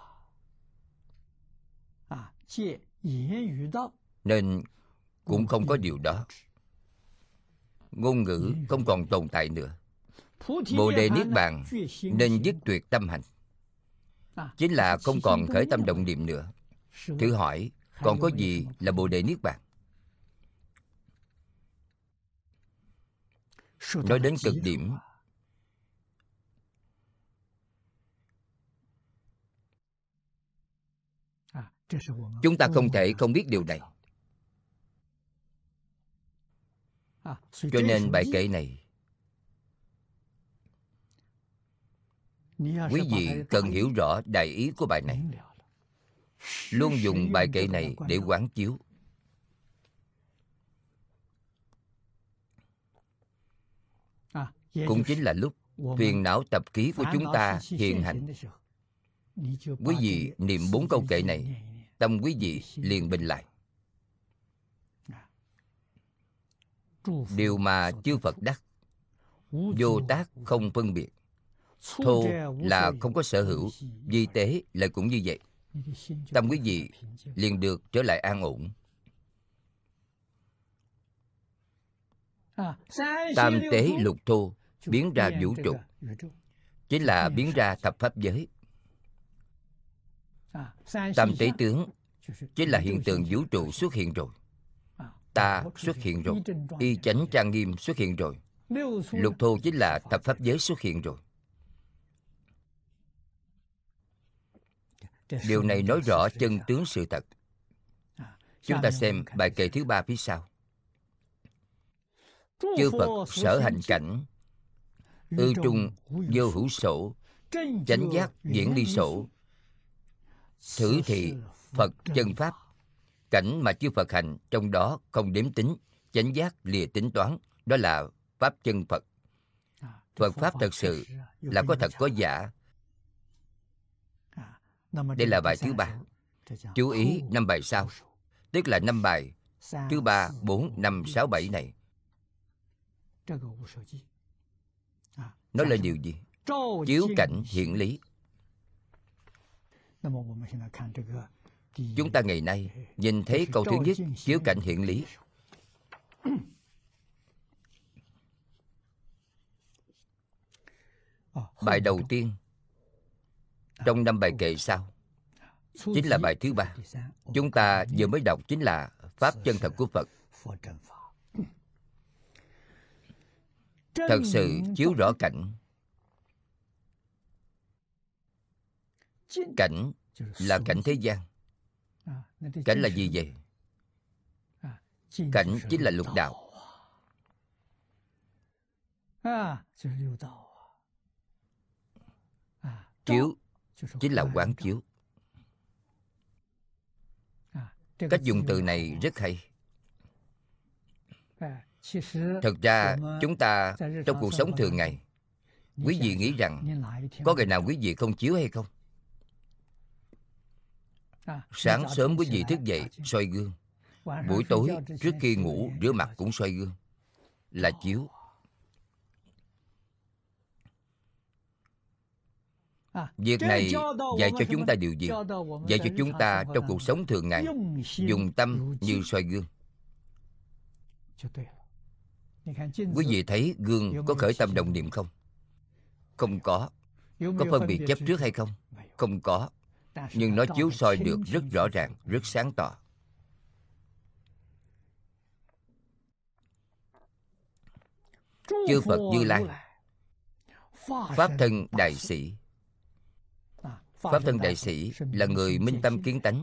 Nên cũng không có điều đó. Ngôn ngữ không còn tồn tại nữa. Bồ đề niết bàn nên dứt tuyệt tâm hành. Chính là không còn khởi tâm động niệm nữa. Thử hỏi, còn có gì là bồ đề niết bàn? Nói đến cực điểm, chúng ta không thể không biết điều này. Cho nên bài kệ này, quý vị cần hiểu rõ đại ý của bài này. Luôn dùng bài kệ này để quán chiếu. Cũng chính là lúc phiền não tập khí của chúng ta hiện hành, quý vị niệm 4 câu kệ này, tâm quý vị liền bình lại. Điều mà chư Phật đắc, vô tác không phân biệt, thô là không có sở hữu, vi tế là cũng như vậy. Tâm quý vị liền được trở lại an ổn. Tam tế lục thô biến ra vũ trụ, chính là biến ra thập pháp giới. Tam tế tướng chính là hiện tượng vũ trụ xuất hiện rồi, ta xuất hiện rồi, y chánh trang nghiêm xuất hiện rồi. Lục thô chính là thập pháp giới xuất hiện rồi. Điều này nói rõ chân tướng sự thật. Chúng ta xem bài kệ thứ 3 phía sau. Chư Phật sở hành cảnh, ư trung vô hữu sổ, chánh giác diễn ly sổ. Thử thị Phật chân pháp, cảnh mà chư Phật hành, trong đó không đếm tính, chánh giác lìa tính toán, đó là pháp chân Phật. Phật pháp thật sự là có thật có giả. Đây là bài thứ 3. Chú ý 5 bài sau, tức là 5 bài thứ 3, 4, 5, 6, 7 này. Nói lên điều gì? Chiếu cảnh hiện lý. Chúng ta ngày nay nhìn thấy câu thứ nhất, chiếu cảnh hiện lý. Bài đầu tiên trong 5 bài kệ sau chính là bài thứ 3. Chúng ta vừa mới đọc chính là pháp chân thật của Phật. Thật sự chiếu rõ cảnh. Cảnh là cảnh thế gian. Cảnh là gì vậy? Cảnh chính là lục đạo. Chiếu chính là quán chiếu. Cách dùng từ này rất hay. Thật ra chúng ta trong cuộc sống thường ngày, quý vị nghĩ rằng có ngày nào quý vị không chiếu hay không? Sáng sớm quý vị thức dậy soi gương, buổi tối trước khi ngủ rửa mặt cũng soi gương, là chiếu. Việc này dạy cho chúng ta điều gì? Dạy cho chúng ta trong cuộc sống thường ngày dùng tâm như soi gương. Quý vị thấy gương có khởi tâm động niệm không? Không có. Có phân biệt chấp trước hay không? Không có. Nhưng nó chiếu soi được rất rõ ràng, rất sáng tỏ. Chư Phật Như Lai, Pháp thân Đại Sĩ. Pháp thân Đại Sĩ là người minh tâm kiến tánh.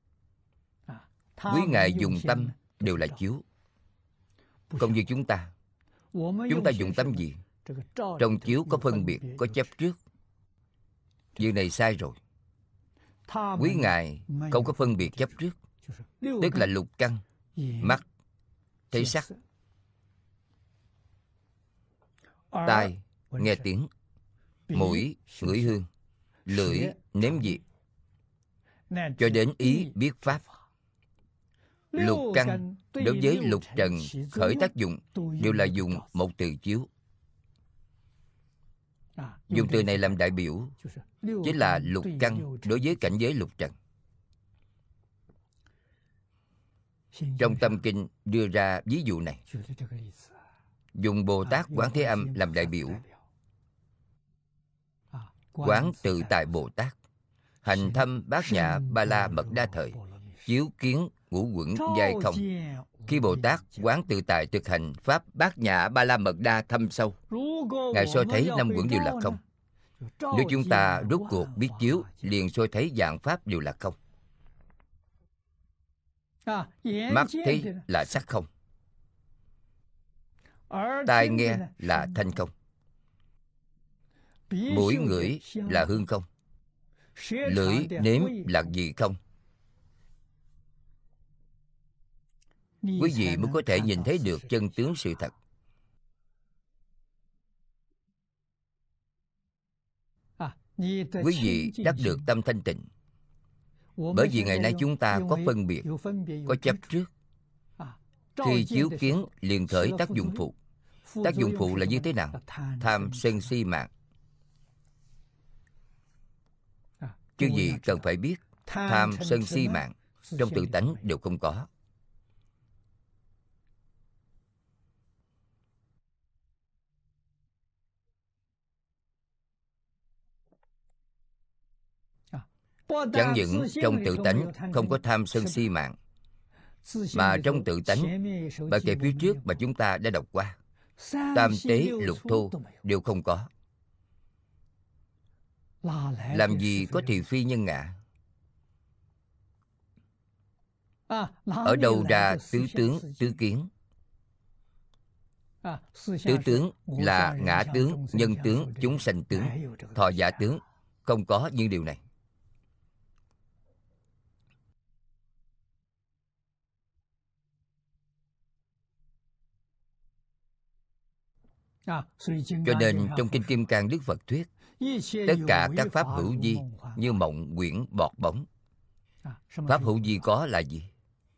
Quý Ngài dùng tâm đều là chiếu. Không như chúng ta. Chúng ta dùng tâm gì? Trong chiếu có phân biệt, có chấp trước. Việc này sai rồi. Quý Ngài không có phân biệt chấp trước, tức là lục căn, mắt thấy sắc, tai nghe tiếng, mũi ngửi hương, lưỡi nếm vị, cho đến ý biết pháp. Lục căn đối với lục trần khởi tác dụng đều là dùng một từ chiếu. Dùng từ này làm đại biểu chính là lục căn đối với cảnh giới lục trần. Trong Tâm Kinh đưa ra ví dụ này, dùng Bồ Tát Quán Thế Âm làm đại biểu. Quán tự tại Bồ Tát, hành thâm bát nhã ba la mật đa thời, chiếu kiến ngũ quẩn giai không. Khi Bồ Tát quán tự tại thực hành pháp bát nhã ba la mật đa thâm sâu, Ngài soi thấy 5 quẩn đều là không. Nếu chúng ta rốt cuộc biết chiếu, liền soi thấy vạn pháp đều là không. Mắt thấy là sắc không, Tai nghe là thanh không, mũi ngửi là hương không, lưỡi nếm là vị không. Quý vị mới có thể nhìn thấy được chân tướng sự thật. Quý vị đắc được tâm thanh tịnh. Bởi vì ngày nay chúng ta có phân biệt, có chấp trước. Khi chiếu kiến liền khởi tác dụng phụ. Tác dụng phụ là như thế nào? Tham, sân, si, mạng. Chứ gì cần phải biết, tham, sân, si, mạng trong tự tánh đều không có. Chẳng những trong tự tánh không có tham sân si mạng, mà trong tự tánh, bài kệ phía trước mà chúng ta đã đọc qua, tam tế lục thô đều không có. Làm gì có thị phi nhân ngã? Ở đâu ra tứ tướng, tứ kiến? Tứ tướng là ngã tướng, nhân tướng, chúng sanh tướng, thọ giả tướng. Không có những điều này. Cho nên trong Kinh Kim Cang Đức Phật thuyết, tất cả các pháp hữu vi như mộng, quyển, bọt bóng. Pháp hữu vi có là gì?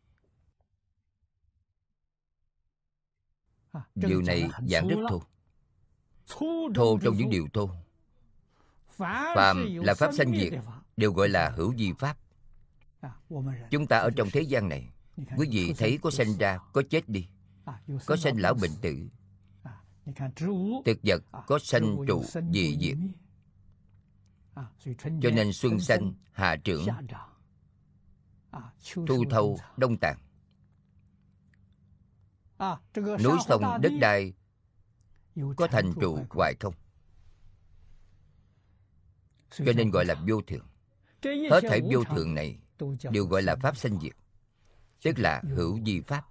Điều này giảng rất thô. Thô trong những điều thô. Phàm là pháp sanh diệt, đều gọi là hữu vi pháp. Chúng ta ở trong thế gian này, quý vị thấy có sanh ra, có chết đi, có sanh lão bệnh tử. Thực vật có sanh trụ dị diệt. Cho nên xuân sanh, hạ trưởng, thu thâu, đông tàn. Núi sông đất đai có thành trụ hoại không. Cho nên gọi là vô thường. Hết thảy vô thường này đều gọi là pháp sanh diệt, tức là hữu vi pháp.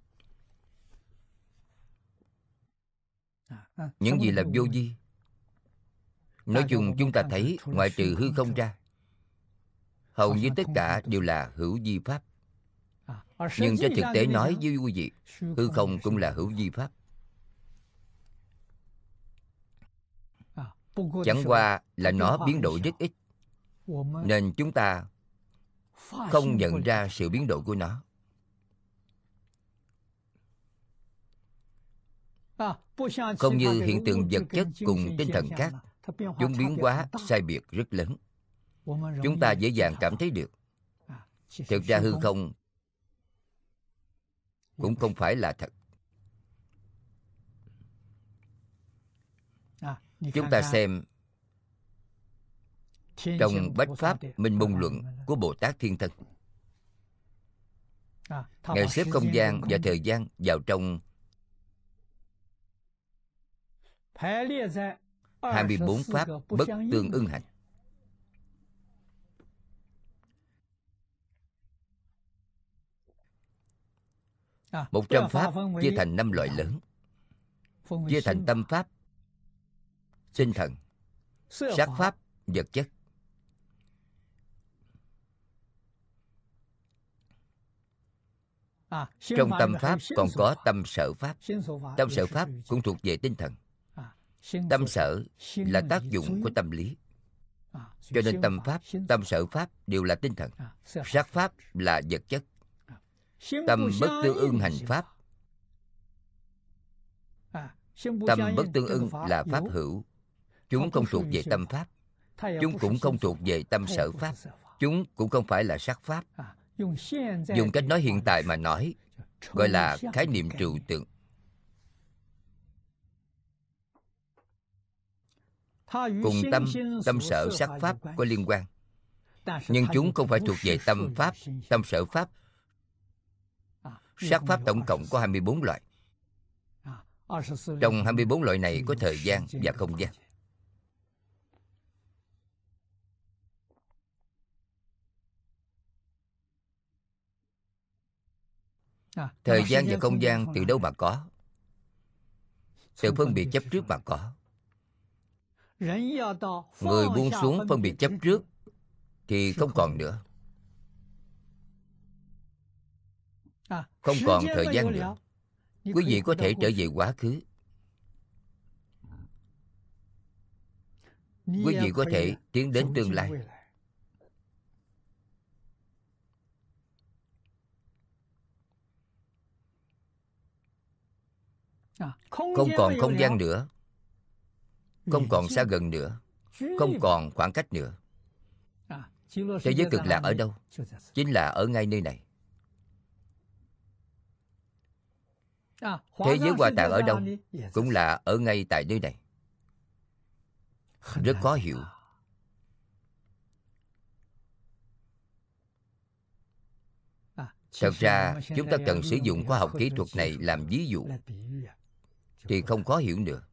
Những gì là vô vi? Nói chung chúng ta thấy ngoại trừ hư không ra, hầu như tất cả đều là hữu vi pháp. Nhưng trên thực tế nói với quý vị, hư không cũng là hữu vi pháp. Chẳng qua là nó biến đổi rất ít, nên chúng ta không nhận ra sự biến đổi của nó. Không như hiện tượng vật chất cùng tinh thần khác, chúng biến hóa sai biệt rất lớn. Chúng ta dễ dàng cảm thấy được. Thực ra hư không cũng không phải là thật. Chúng ta xem trong Bách Pháp Minh Mông Luận của Bồ Tát Thiên Thân. Ngài xếp không gian và thời gian vào trong 24 pháp bất tương ưng hành. À, 100 pháp chia thành 5 loại lớn, chia thành tâm pháp, tinh thần, sắc pháp, vật chất. Trong tâm pháp còn có tâm sở pháp. Tâm sở pháp cũng thuộc về tinh thần. Tâm sở là tác dụng của tâm lý. Cho nên tâm pháp, tâm sở pháp đều là tinh thần. Sắc pháp là vật chất. Tâm bất tương ưng hành pháp. Tâm bất tương ưng là pháp hữu. Chúng không thuộc về tâm pháp. Chúng cũng không thuộc về tâm sở pháp. Chúng cũng không phải là sắc pháp. Dùng cách nói hiện tại mà nói, gọi là khái niệm trừu tượng. Cùng tâm sở sắc pháp có liên quan, nhưng chúng không phải thuộc về tâm pháp, tâm sở pháp. Sắc pháp tổng cộng có 24 loại. Trong 24 loại này có thời gian và không gian. Thời gian và không gian từ đâu mà có? từ phân biệt chấp trước mà có. Người buông xuống phân biệt chấp trước thì không còn nữa, không còn thời gian nữa. Quý vị có thể trở về quá khứ, quý vị có thể tiến đến tương lai. Không còn không gian nữa, không còn xa gần nữa, không còn khoảng cách nữa. Thế giới cực lạc ở đâu? Chính là ở ngay nơi này. Thế giới Hoa Tạng ở đâu? Cũng là ở ngay tại nơi này. Rất khó hiểu. Thật ra chúng ta cần sử dụng khoa học kỹ thuật này làm ví dụ thì không khó hiểu nữa.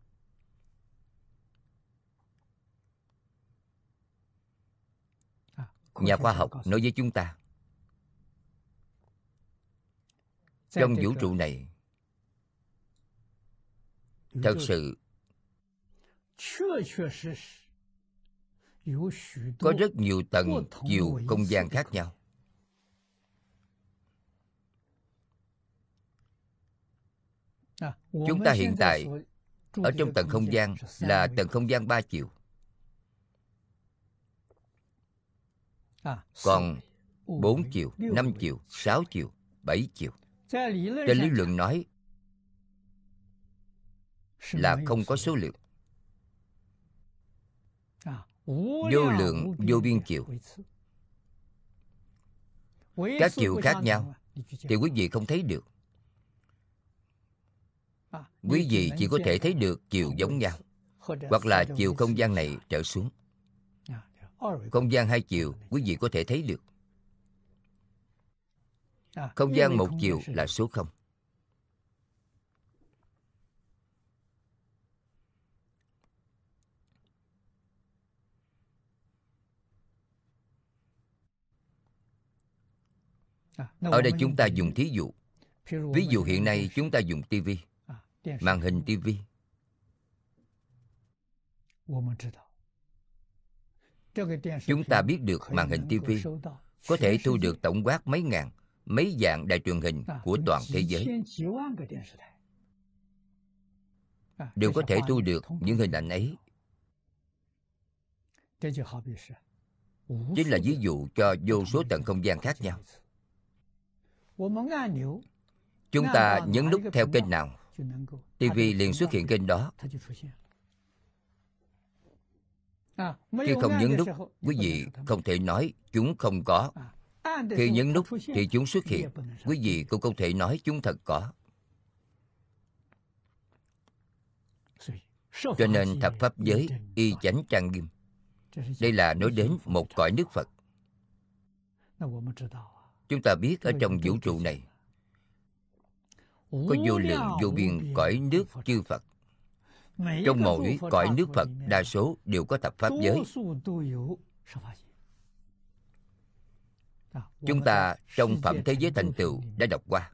Nhà khoa học nói với chúng ta, trong vũ trụ này thật sự có rất nhiều tầng chiều không gian khác nhau. Chúng ta hiện tại ở trong tầng không gian là tầng không gian 3 chiều. Còn 4 chiều, 5 chiều, 6 chiều, 7 chiều. Trên lý luận nói là không có số lượng. Vô lượng vô biên chiều. Các chiều khác nhau thì quý vị không thấy được. Quý vị chỉ có thể thấy được chiều giống nhau, hoặc là chiều không gian này trở xuống. Không gian 2 chiều quý vị có thể thấy được. Không gian 1 chiều là số 0. Ở đây chúng ta dùng thí dụ. Ví dụ hiện nay chúng ta dùng tivi, màn hình tivi. Chúng ta biết được màn hình tivi có thể thu được tổng quát mấy ngàn, mấy vạn đài truyền hình của toàn thế giới, đều có thể thu được những hình ảnh ấy. Chính là ví dụ cho vô số tầng không gian khác nhau. Chúng ta nhấn nút theo kênh nào, TV liền xuất hiện kênh đó. Khi không nhấn nút, quý vị không thể nói chúng không có. Khi nhấn nút thì chúng xuất hiện, quý vị cũng không thể nói chúng thật có. Cho nên thập pháp giới y chánh trang nghiêm. Đây là nói đến một cõi nước Phật. Chúng ta biết ở trong vũ trụ này có vô lượng vô biên cõi nước chư Phật. Trong mỗi cõi nước Phật đa số đều có thập pháp giới. Chúng ta trong Phẩm Thế Giới Thành Tựu đã đọc qua.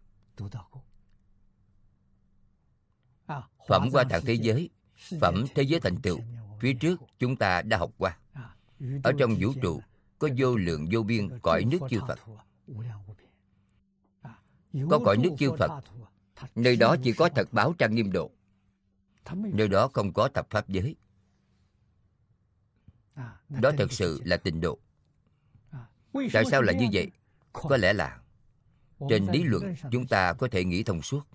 Phẩm Hoa Tạng Thế Giới, Phẩm Thế Giới Thành Tựu, phía trước chúng ta đã học qua. Ở trong vũ trụ có vô lượng vô biên cõi nước chư Phật. Có cõi nước chư Phật, nơi đó chỉ có thật báo trang nghiêm độ. Nơi đó không có thập pháp giới. Đó thật sự là tịnh độ. Tại sao là như vậy? Có lẽ là trên lý luận chúng ta có thể nghĩ thông suốt.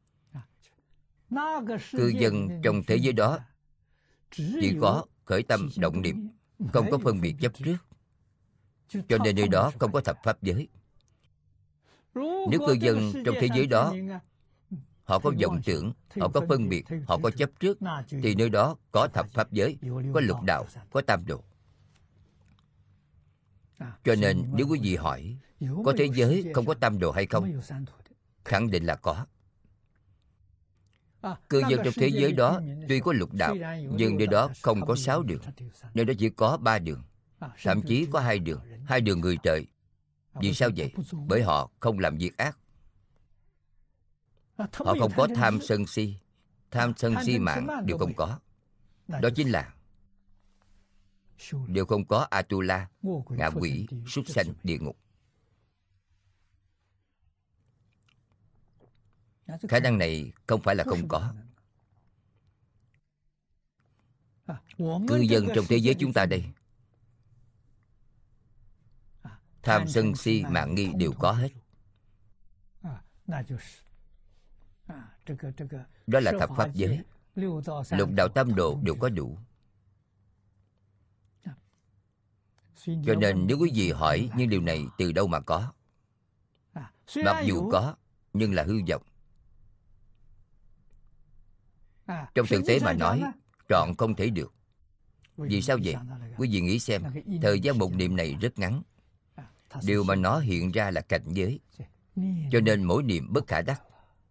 Cư dân trong thế giới đó chỉ có khởi tâm động niệm, không có phân biệt chấp trước. Cho nên nơi đó không có thập pháp giới. Nếu cư dân trong thế giới đó họ có vọng tưởng, họ có phân biệt, họ có chấp trước, thì nơi đó có thập pháp giới, có lục đạo, có tam độ. Cho nên nếu quý vị hỏi có thế giới không có tam độ hay không, khẳng định là có. Cư dân trong thế giới đó tuy có lục đạo, nhưng nơi đó không có 6 đường. Nơi đó chỉ có 3 đường, thậm chí có 2 đường, 2 đường người trời. Vì sao vậy? Bởi họ không làm việc ác. Họ không có tham sân si. tham sân si mạng đều không có. Đó chính là đều không có Atula, ngạ quỷ, súc sanh, địa ngục. Khả năng này không phải là không có. Cư dân trong thế giới chúng ta đây, tham sân si mạng nghi đều có hết. Đó là thập pháp giới. Lục đạo tam độ đều có đủ. Cho nên nếu quý vị hỏi những điều này từ đâu mà có, mặc dù có, nhưng là hư vọng. Trong thực tế mà nói, trọn không thể được. Vì sao vậy? Quý vị nghĩ xem, thời gian một niệm này rất ngắn. Điều mà nó hiện ra là cảnh giới. Cho nên mỗi niệm bất khả đắc.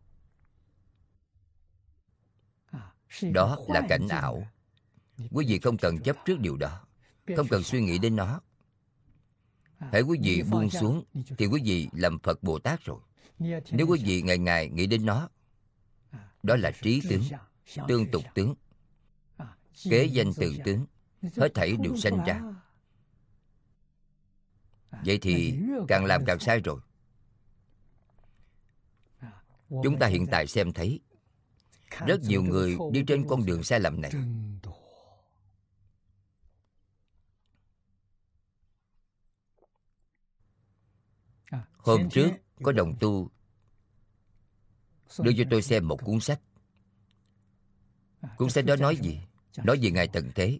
Đó là cảnh ảo. Quý vị không cần chấp trước điều đó, không cần suy nghĩ đến nó. Hãy quý vị buông xuống thì quý vị làm Phật Bồ Tát rồi. Nếu quý vị ngày ngày nghĩ đến nó, đó là trí tướng, tương tục tướng, kế danh từ tướng, hết thảy đều sanh ra. Vậy thì càng làm càng sai rồi. Chúng ta hiện tại xem thấy rất nhiều người đi trên con đường sai lầm này. Hôm trước có đồng tu đưa cho tôi xem một cuốn sách. Cuốn sách đó nói gì? Nói về Ngài Tận Thế.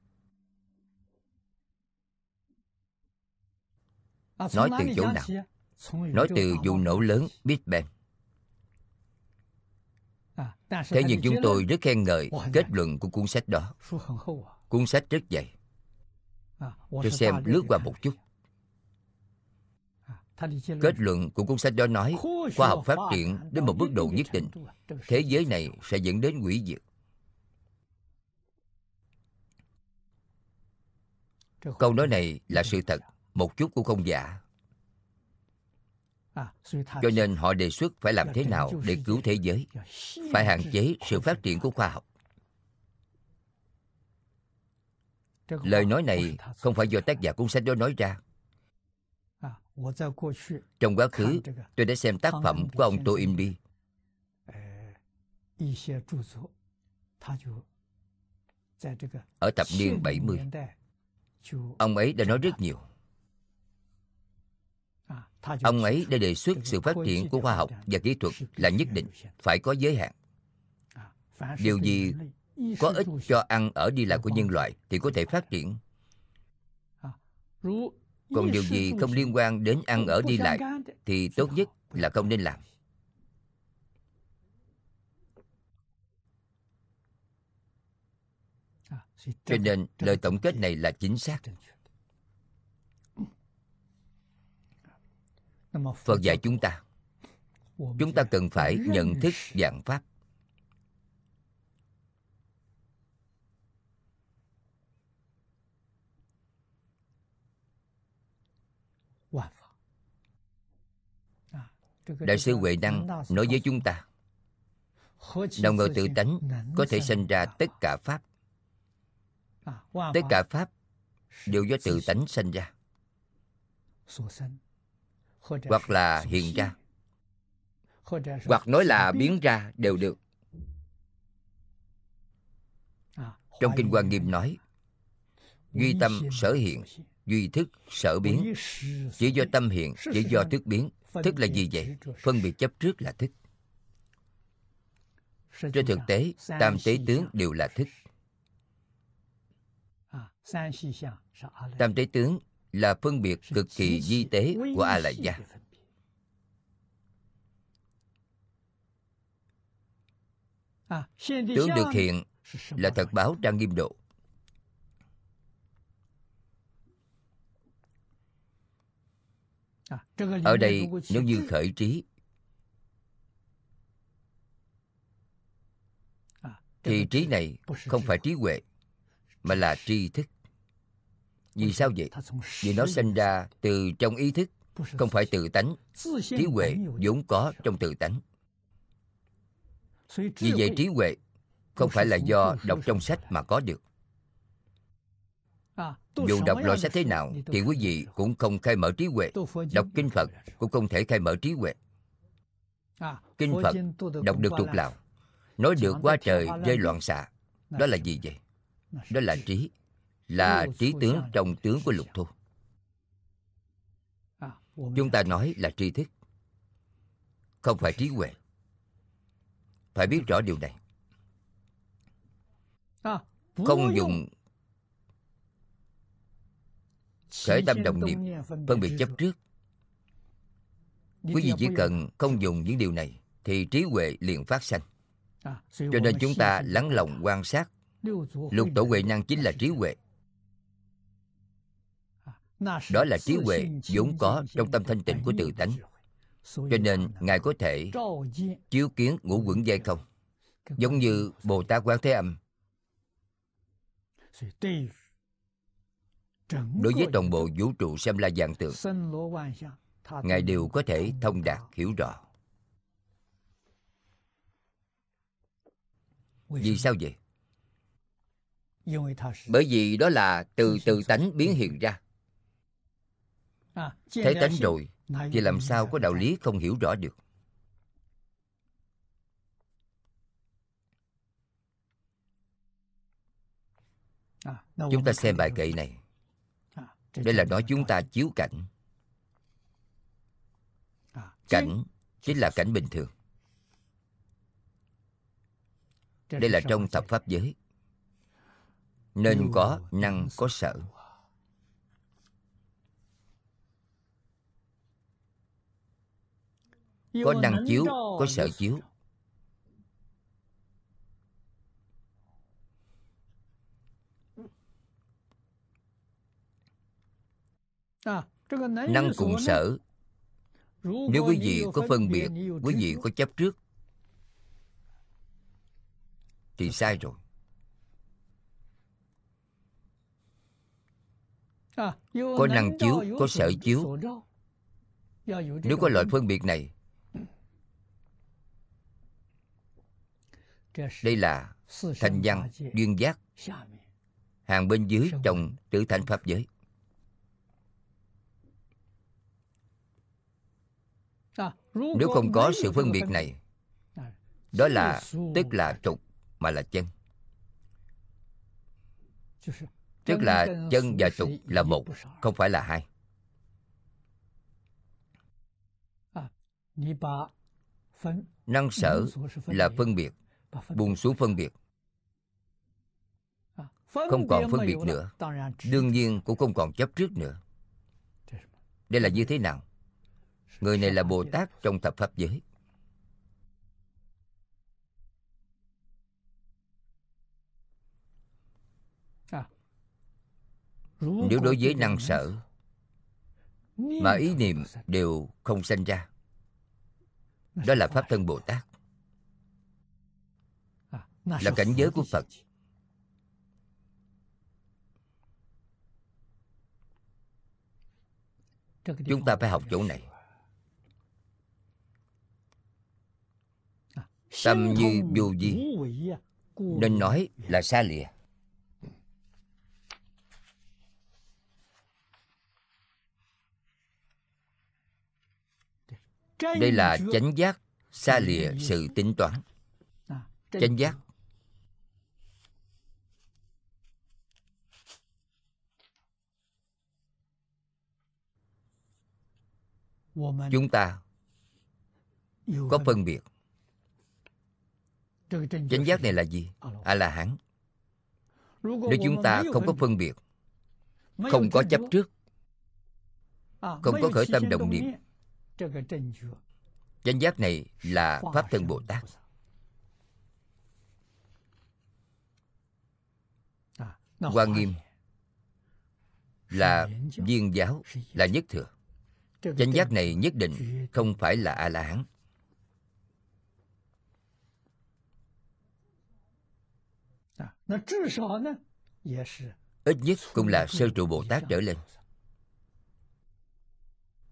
Nói từ chỗ nào? Nói từ vụ nổ lớn Big Bang. Thế nhưng chúng tôi rất khen ngợi kết luận của cuốn sách đó. Cuốn sách rất dày. Tôi xem lướt qua một chút. Kết luận của cuốn sách đó nói khoa học phát triển đến một mức độ nhất định, thế giới này sẽ dẫn đến hủy diệt. Câu nói này là sự thật, một chút cũng không giả. Cho nên họ đề xuất phải làm thế nào để cứu thế giới, phải hạn chế sự phát triển của khoa học. Lời nói này không phải do tác giả cuốn sách đó nói ra. Trong quá khứ, tôi đã xem tác phẩm của ông Toynbee. Ở thập niên 70, ông ấy đã nói rất nhiều. Ông ấy đã đề xuất sự phát triển của khoa học và kỹ thuật là nhất định, phải có giới hạn. Điều gì có ích cho ăn ở đi lại của nhân loại thì có thể phát triển. Còn điều gì không liên quan đến ăn ở đi lại thì tốt nhất là không nên làm. Cho nên lời tổng kết này là chính xác. Phật dạy chúng ta cần phải nhận thức vạn pháp. Đại sư Huệ Năng nói với chúng ta, nào ngờ tự tánh có thể sinh ra tất cả pháp. Tất cả pháp đều do tự tánh sinh ra, hoặc là hiện ra, hoặc nói là biến ra đều được. Trong Kinh Hoa Nghiêm nói, duy tâm sở hiện, duy thức sở biến. Chỉ do tâm hiện, chỉ do thức biến. Thức là gì vậy? Phân biệt chấp trước là thức. Trên thực tế, tam tế tướng đều là thức. Tam tế tướng là phân biệt cực kỳ vi tế của A Lại Gia. Tướng được hiện là thật báo Trang Nghiêm Độ. Ở đây nếu như khởi trí thì trí này không phải trí huệ mà là tri thức. Vì sao vậy? Vì nó sinh ra từ trong ý thức, không phải tự tánh. Trí huệ vốn có trong tự tánh. Vì vậy trí huệ không phải là do đọc trong sách mà có được. Dù đọc loại sách thế nào thì quý vị cũng không khai mở trí huệ. Đọc kinh Phật cũng không thể khai mở trí huệ. Kinh Phật đọc được tục lạo, nói được quá trời rơi loạn xạ. Đó là gì vậy? Đó là trí. Là trí tướng trong tướng của lục thu. Chúng ta nói là tri thức, không phải trí huệ. Phải biết rõ điều này. Không dùng khởi tâm động niệm, phân biệt chấp trước. Quý vị chỉ cần không dùng những điều này thì trí huệ liền phát sanh. Cho nên chúng ta lắng lòng quan sát. Lục tổ huệ năng chính là trí huệ. Đó là trí huệ vốn có trong tâm thanh tịnh của tự tánh. Cho nên Ngài có thể chiếu kiến ngũ uẩn giai không, giống như Bồ Tát Quán Thế Âm. Đối với toàn bộ vũ trụ Sam La vạn tượng, Ngài đều có thể thông đạt hiểu rõ. Vì sao vậy? Bởi vì đó là từ tự tánh biến hiện ra. Thấy tánh rồi thì làm sao có đạo lý không hiểu rõ được. Chúng ta xem bài kệ này. Đây là nói chúng ta chiếu cảnh. Cảnh chính là cảnh bình thường. Đây là trong thập pháp giới. Nên có năng có sở. Có năng chiếu, có sở chiếu. Năng cùng sở, nếu quý vị có phân biệt, quý vị có chấp trước thì sai rồi. Có năng chiếu, có sở chiếu. Nếu có loại phân biệt này, đây là thành văn duyên giác, hàng bên dưới trong tử thành pháp giới. Nếu không có sự phân biệt này, đó là tức là trục mà là chân. Tức là chân và trục là một, không phải là hai. Năng sở là phân biệt, buông xuống phân biệt, không còn phân biệt nữa, đương nhiên cũng không còn chấp trước nữa. Đây là như thế nào? Người này là Bồ Tát trong thập pháp giới. Nếu đối với năng sở mà ý niệm đều không sanh ra, đó là Pháp thân Bồ Tát, là cảnh giới của Phật. Chúng ta phải học chỗ này. Tâm như vô vi, nên nói là xa lìa. Đây là chánh giác, xa lìa sự tính toán. Chánh giác chúng ta có phân biệt. Chánh giác này là gì? A-la-hán. Nếu chúng ta không có phân biệt, không có chấp trước, không có khởi tâm động niệm, chánh giác này là Pháp thân Bồ Tát. Hoa Nghiêm là viên giáo, là nhất thừa. Chánh giác này nhất định không phải là A-la-hán. Ít nhất cũng là Sơ trụ Bồ Tát trở lên.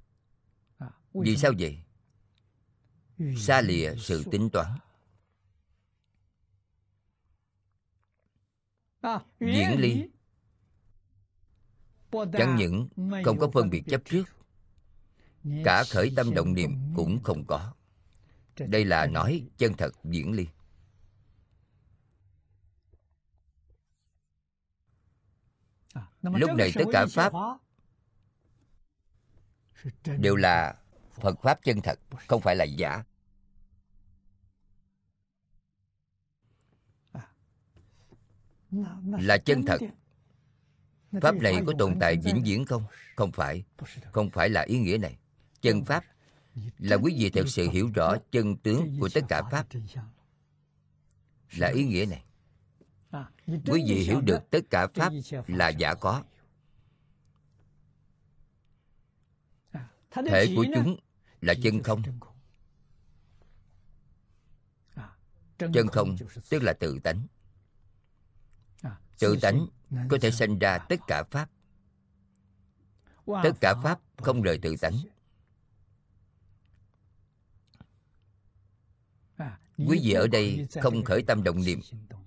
Vì sao vậy? Xa lìa sự tính toán. Viễn ly, chẳng những không có phân biệt chấp trước, cả khởi tâm động niệm cũng không có. Đây là nói chân thật viễn ly. Lúc này tất cả Pháp đều là Phật Pháp chân thật, không phải là giả. Là chân thật. Pháp này có tồn tại vĩnh viễn không? Không phải. Không phải là ý nghĩa này. Chân Pháp là quý vị thật sự hiểu rõ chân tướng của tất cả Pháp, là ý nghĩa này. Quý vị hiểu được tất cả Pháp là giả có. Thể của chúng là chân không. Chân không tức là tự tánh. Tự tánh có thể sanh ra tất cả Pháp. Tất cả Pháp không rời tự tánh. Quý vị ở đây không khởi tâm động niệm,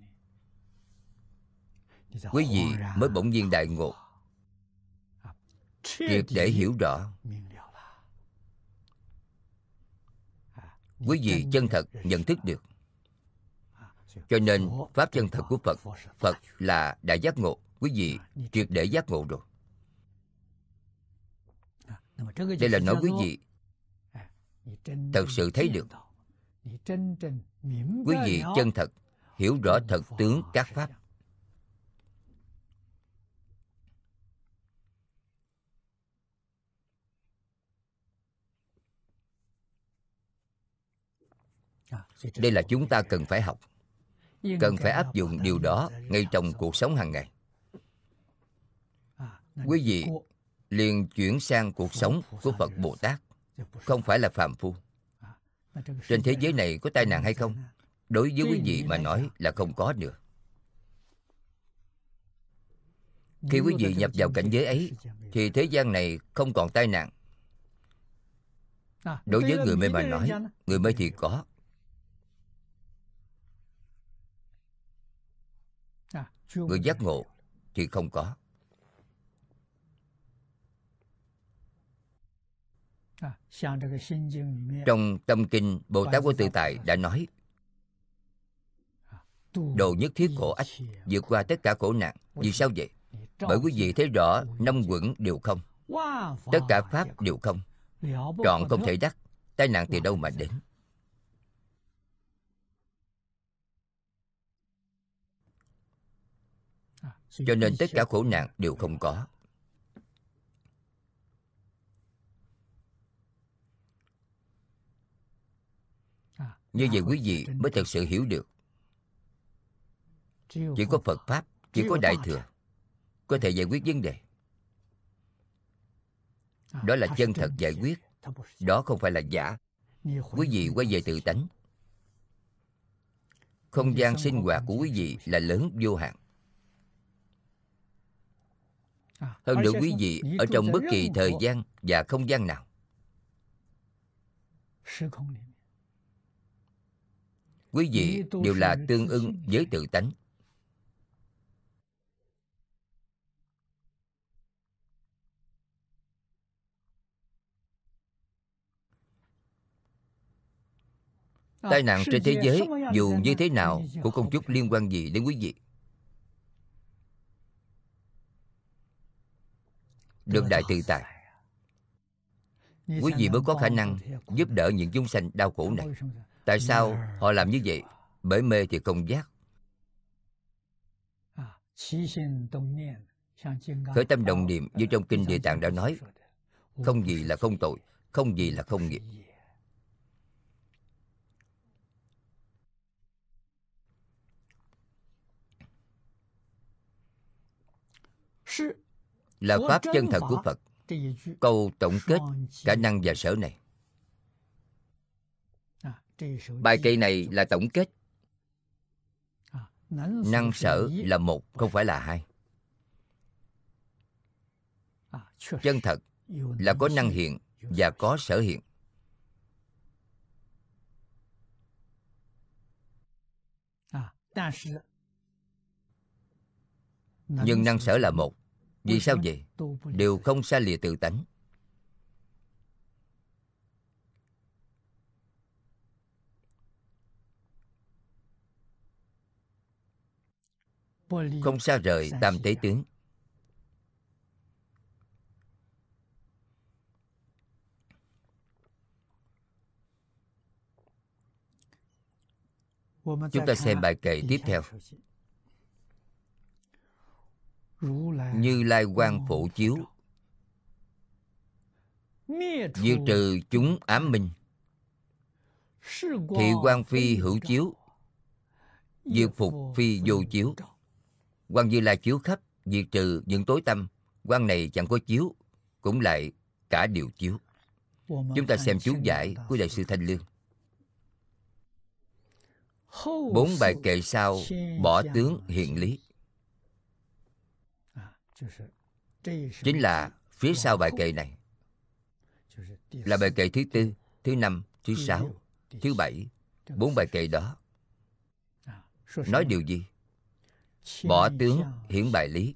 quý vị mới bỗng nhiên đại ngộ, triệt để hiểu rõ. Quý vị chân thật nhận thức được. Cho nên Pháp chân thật của Phật, Phật là đại giác ngộ. Quý vị triệt để giác ngộ rồi. Đây là nói quý vị thật sự thấy được. Quý vị chân thật hiểu rõ thật tướng các Pháp. Đây là chúng ta cần phải học, cần phải áp dụng điều đó ngay trong cuộc sống hàng ngày. Quý vị liền chuyển sang cuộc sống của Phật Bồ Tát, không phải là phàm phu. Trên thế giới này có tai nạn hay không? Đối với quý vị mà nói là không có nữa. Khi quý vị nhập vào cảnh giới ấy thì thế gian này không còn tai nạn. Đối với người mê mà nói, người mê thì có. Người giác ngộ thì không có. Trong Tâm Kinh, Bồ Tát Vô Tự Tại đã nói: độ nhất thiết khổ ách, vượt qua tất cả khổ nạn. Vì sao vậy? Bởi quý vị thấy rõ năm uẩn đều không, tất cả Pháp đều không, trọn không thể đắc. Tai nạn từ đâu mà đến? Cho nên tất cả khổ nạn đều không có. Như vậy quý vị mới thật sự hiểu được. Chỉ có Phật Pháp, chỉ có Đại Thừa có thể giải quyết vấn đề. Đó là chân thật giải quyết. Đó không phải là giả. Quý vị quay về tự tánh. Không gian sinh hoạt của quý vị là lớn vô hạn. Hơn nữa quý vị ở trong bất kỳ thời gian và không gian nào. Quý vị đều là tương ưng với tự tánh. Tai nạn trên thế giới dù như thế nào cũng không chút liên quan gì đến quý vị. Được đại tự tại, quý vị mới có khả năng giúp đỡ những chúng sanh đau khổ này. Tại sao họ làm như vậy? Bởi mê thì không giác. Khởi tâm động niệm như trong Kinh Địa Tạng đã nói: không gì là không tội, không gì là không nghiệp. Là Pháp chân thật của Phật. Câu tổng kết cả năng và sở này. Bài kệ này là tổng kết. Năng sở là một, không phải là hai. Chân thật là có năng hiện và có sở hiện. nhưng năng sở là một. Vì sao vậy? Đều không xa lìa tự tánh. Không xa rời tam tế tướng. Chúng ta xem bài kệ tiếp theo. Như Lai quang phổ chiếu, diệt trừ chúng ám minh. Thị quang phi hữu chiếu, diệt phục phi vô chiếu. Quang Như Lai chiếu khắp, diệt trừ những tối tăm. Quang này chẳng có chiếu, cũng lại cả điều chiếu. Chúng ta xem chú giải của Đại sư Thanh Lương. 4 bài kệ sau bỏ tướng hiện lý, chính là phía sau bài kệ này, là bài kệ thứ 4, thứ 5, thứ 6, thứ 7. 4 bài kệ đó nói điều gì? Bỏ tướng hiển bài lý.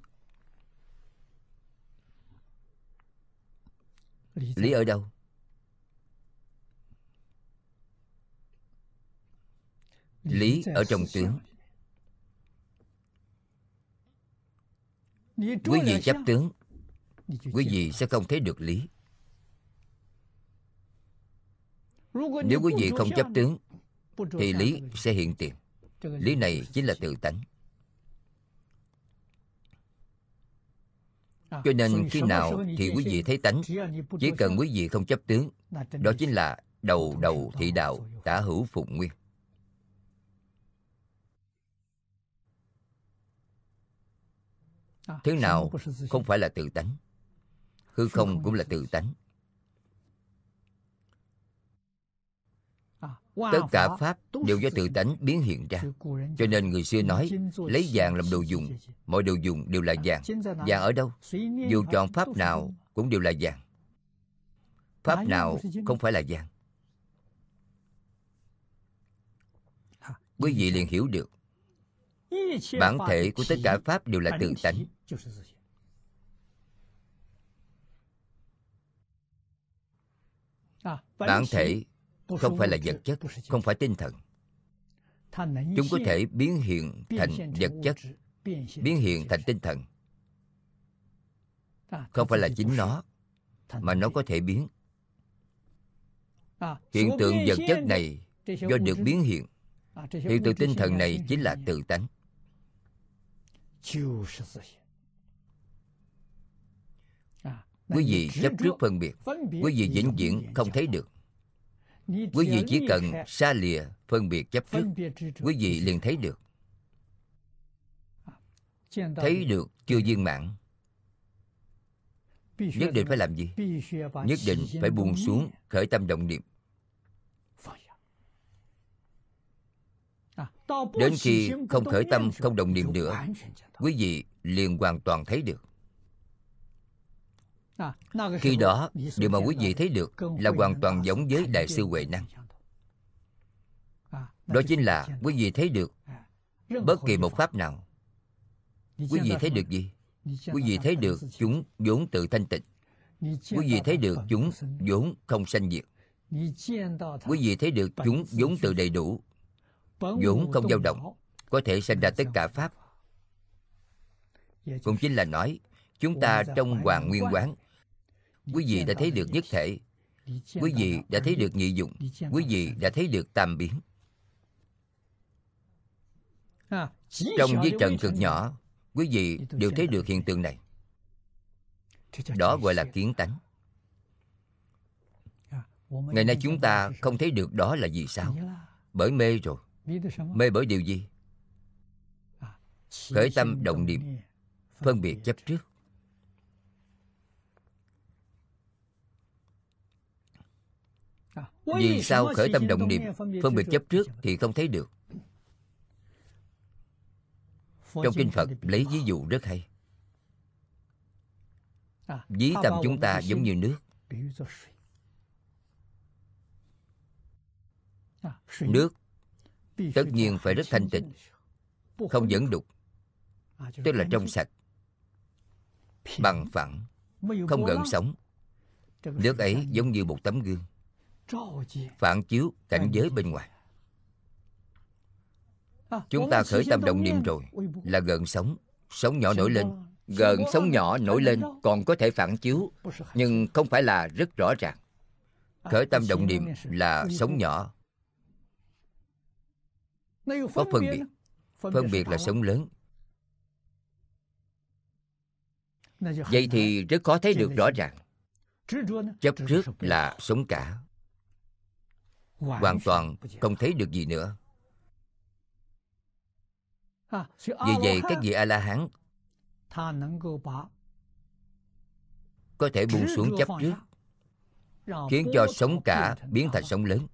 Lý ở đâu? Lý ở trong tướng. Quý vị chấp tướng, quý vị sẽ không thấy được lý. Nếu quý vị không chấp tướng, thì lý sẽ hiện tiền. Lý này chính là tự tánh. Cho nên khi nào thì quý vị thấy tánh, chỉ cần quý vị không chấp tướng, đó chính là đầu đầu thị đạo, tả hữu phụng nguyên. Thứ nào không phải là tự tánh? Hư không cũng là tự tánh. Tất cả pháp đều do tự tánh biến hiện ra. Cho nên người xưa nói, lấy vàng làm đồ dùng, mọi đồ dùng đều là vàng. Vàng ở đâu? Dù chọn pháp nào cũng đều là vàng. Pháp nào không phải là vàng? Quý vị liền hiểu được bản thể của tất cả pháp đều là tự tánh. Bản thể không phải là vật chất, không phải tinh thần. Chúng có thể biến hiện thành vật chất, biến hiện thành tinh thần. Không phải là chính nó, mà nó có thể biến. Hiện tượng vật chất này do được biến hiện. Hiện tượng tinh thần này chính là tự tánh. Quý vị chấp trước phân biệt, quý vị vĩnh viễn không thấy được. Quý vị chỉ cần xa lìa phân biệt chấp trước, quý vị liền thấy được. Thấy được chưa viên mãn. Nhất định phải làm gì? Nhất định phải buông xuống, khởi tâm động niệm. Đến khi không khởi tâm, không động niệm nữa, quý vị liền hoàn toàn thấy được. Khi đó, điều mà quý vị thấy được là hoàn toàn giống với Đại sư Huệ Năng. Đó chính là quý vị thấy được bất kỳ một pháp nào. Quý vị thấy được gì? Quý vị thấy được chúng vốn tự thanh tịnh. Quý vị thấy được chúng vốn không sanh diệt. Quý vị thấy được chúng vốn tự đầy đủ, vốn không dao động, có thể sanh ra tất cả pháp. Cũng chính là nói, chúng ta trong Hoàng Nguyên Quán, quý vị đã thấy được nhất thể, quý vị đã thấy được nhị dụng, quý vị đã thấy được tam biến. Trong với trần cực nhỏ, quý vị đều thấy được hiện tượng này. Đó gọi là kiến tánh. Ngày nay chúng ta không thấy được đó là vì sao? Bởi mê rồi. Mê bởi điều gì? Khởi tâm động niệm, phân biệt chấp trước. Vì sao khởi tâm động niệm, phân biệt chấp trước thì không thấy được? Trong kinh Phật lấy ví dụ rất hay. Ví tâm chúng ta giống như nước. Nước tất nhiên phải rất thanh tịnh, không dẫn đục, tức là trong sạch, bằng phẳng, không gợn sóng. Nước ấy giống như một tấm gương, phản chiếu cảnh giới bên ngoài. Chúng ta khởi tâm động niệm rồi là gợn sóng, sóng nhỏ nổi lên. Gợn sóng nhỏ nổi lên còn có thể phản chiếu, nhưng không phải là rất rõ ràng. Khởi tâm động niệm là sóng nhỏ, có phân biệt. Phân biệt là sóng lớn. Vậy thì rất khó thấy được rõ ràng. Chấp trước là sóng cả, hoàn toàn không thấy được gì nữa. Vì vậy các vị A-la-hán có thể buông xuống chấp trước, khiến cho sóng cả biến thành sóng lớn.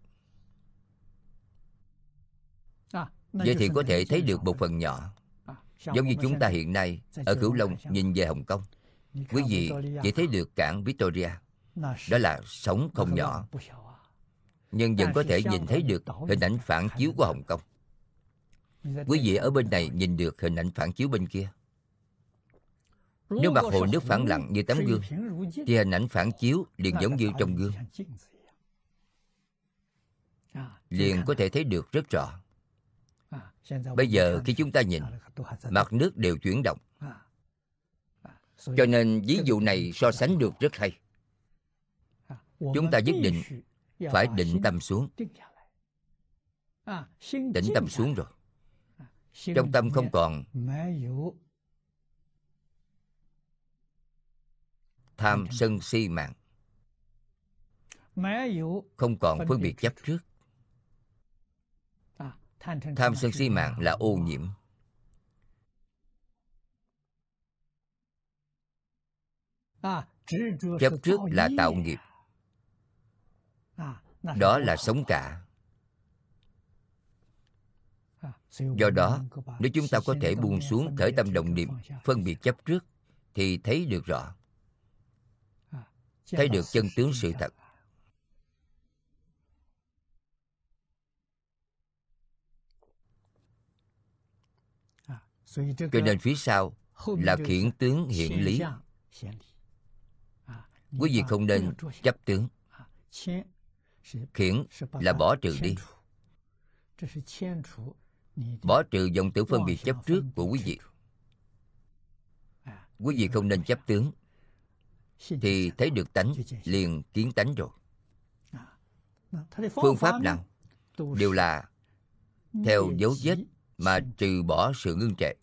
Vậy thì có thể thấy được một phần nhỏ. Giống như chúng ta hiện nay ở Cửu Long nhìn về Hồng Kông, quý vị chỉ thấy được cảng Victoria. Đó là sóng không nhỏ, nhưng vẫn có thể nhìn thấy được hình ảnh phản chiếu của Hồng Kông. Quý vị ở bên này nhìn được hình ảnh phản chiếu bên kia. Nếu mặt hồ nước phẳng lặng như tấm gương, thì hình ảnh phản chiếu liền giống như trong gương, liền có thể thấy được rất rõ. Bây giờ khi chúng ta nhìn, mặt nước đều chuyển động. Cho nên ví dụ này so sánh được rất hay. Chúng ta nhất định phải định tâm xuống. Định tâm xuống rồi, trong tâm không còn tham sân si mạng, không còn phân biệt chấp trước. Tham sân si mạng là ô nhiễm. Chấp trước là tạo nghiệp. Đó là sống cả. Do đó, nếu chúng ta có thể buông xuống khởi tâm động niệm, phân biệt chấp trước, thì thấy được rõ, thấy được chân tướng sự thật. Cho nên phía sau là khiển tướng hiện lý. Quý vị không nên chấp tướng. Khiển là bỏ trừ đi, bỏ trừ vọng tưởng phân biệt chấp trước của quý vị. Quý vị không nên chấp tướng, thì thấy được tánh, liền kiến tánh rồi. Phương pháp nào đều là theo dấu vết mà trừ bỏ sự ngưng trệ.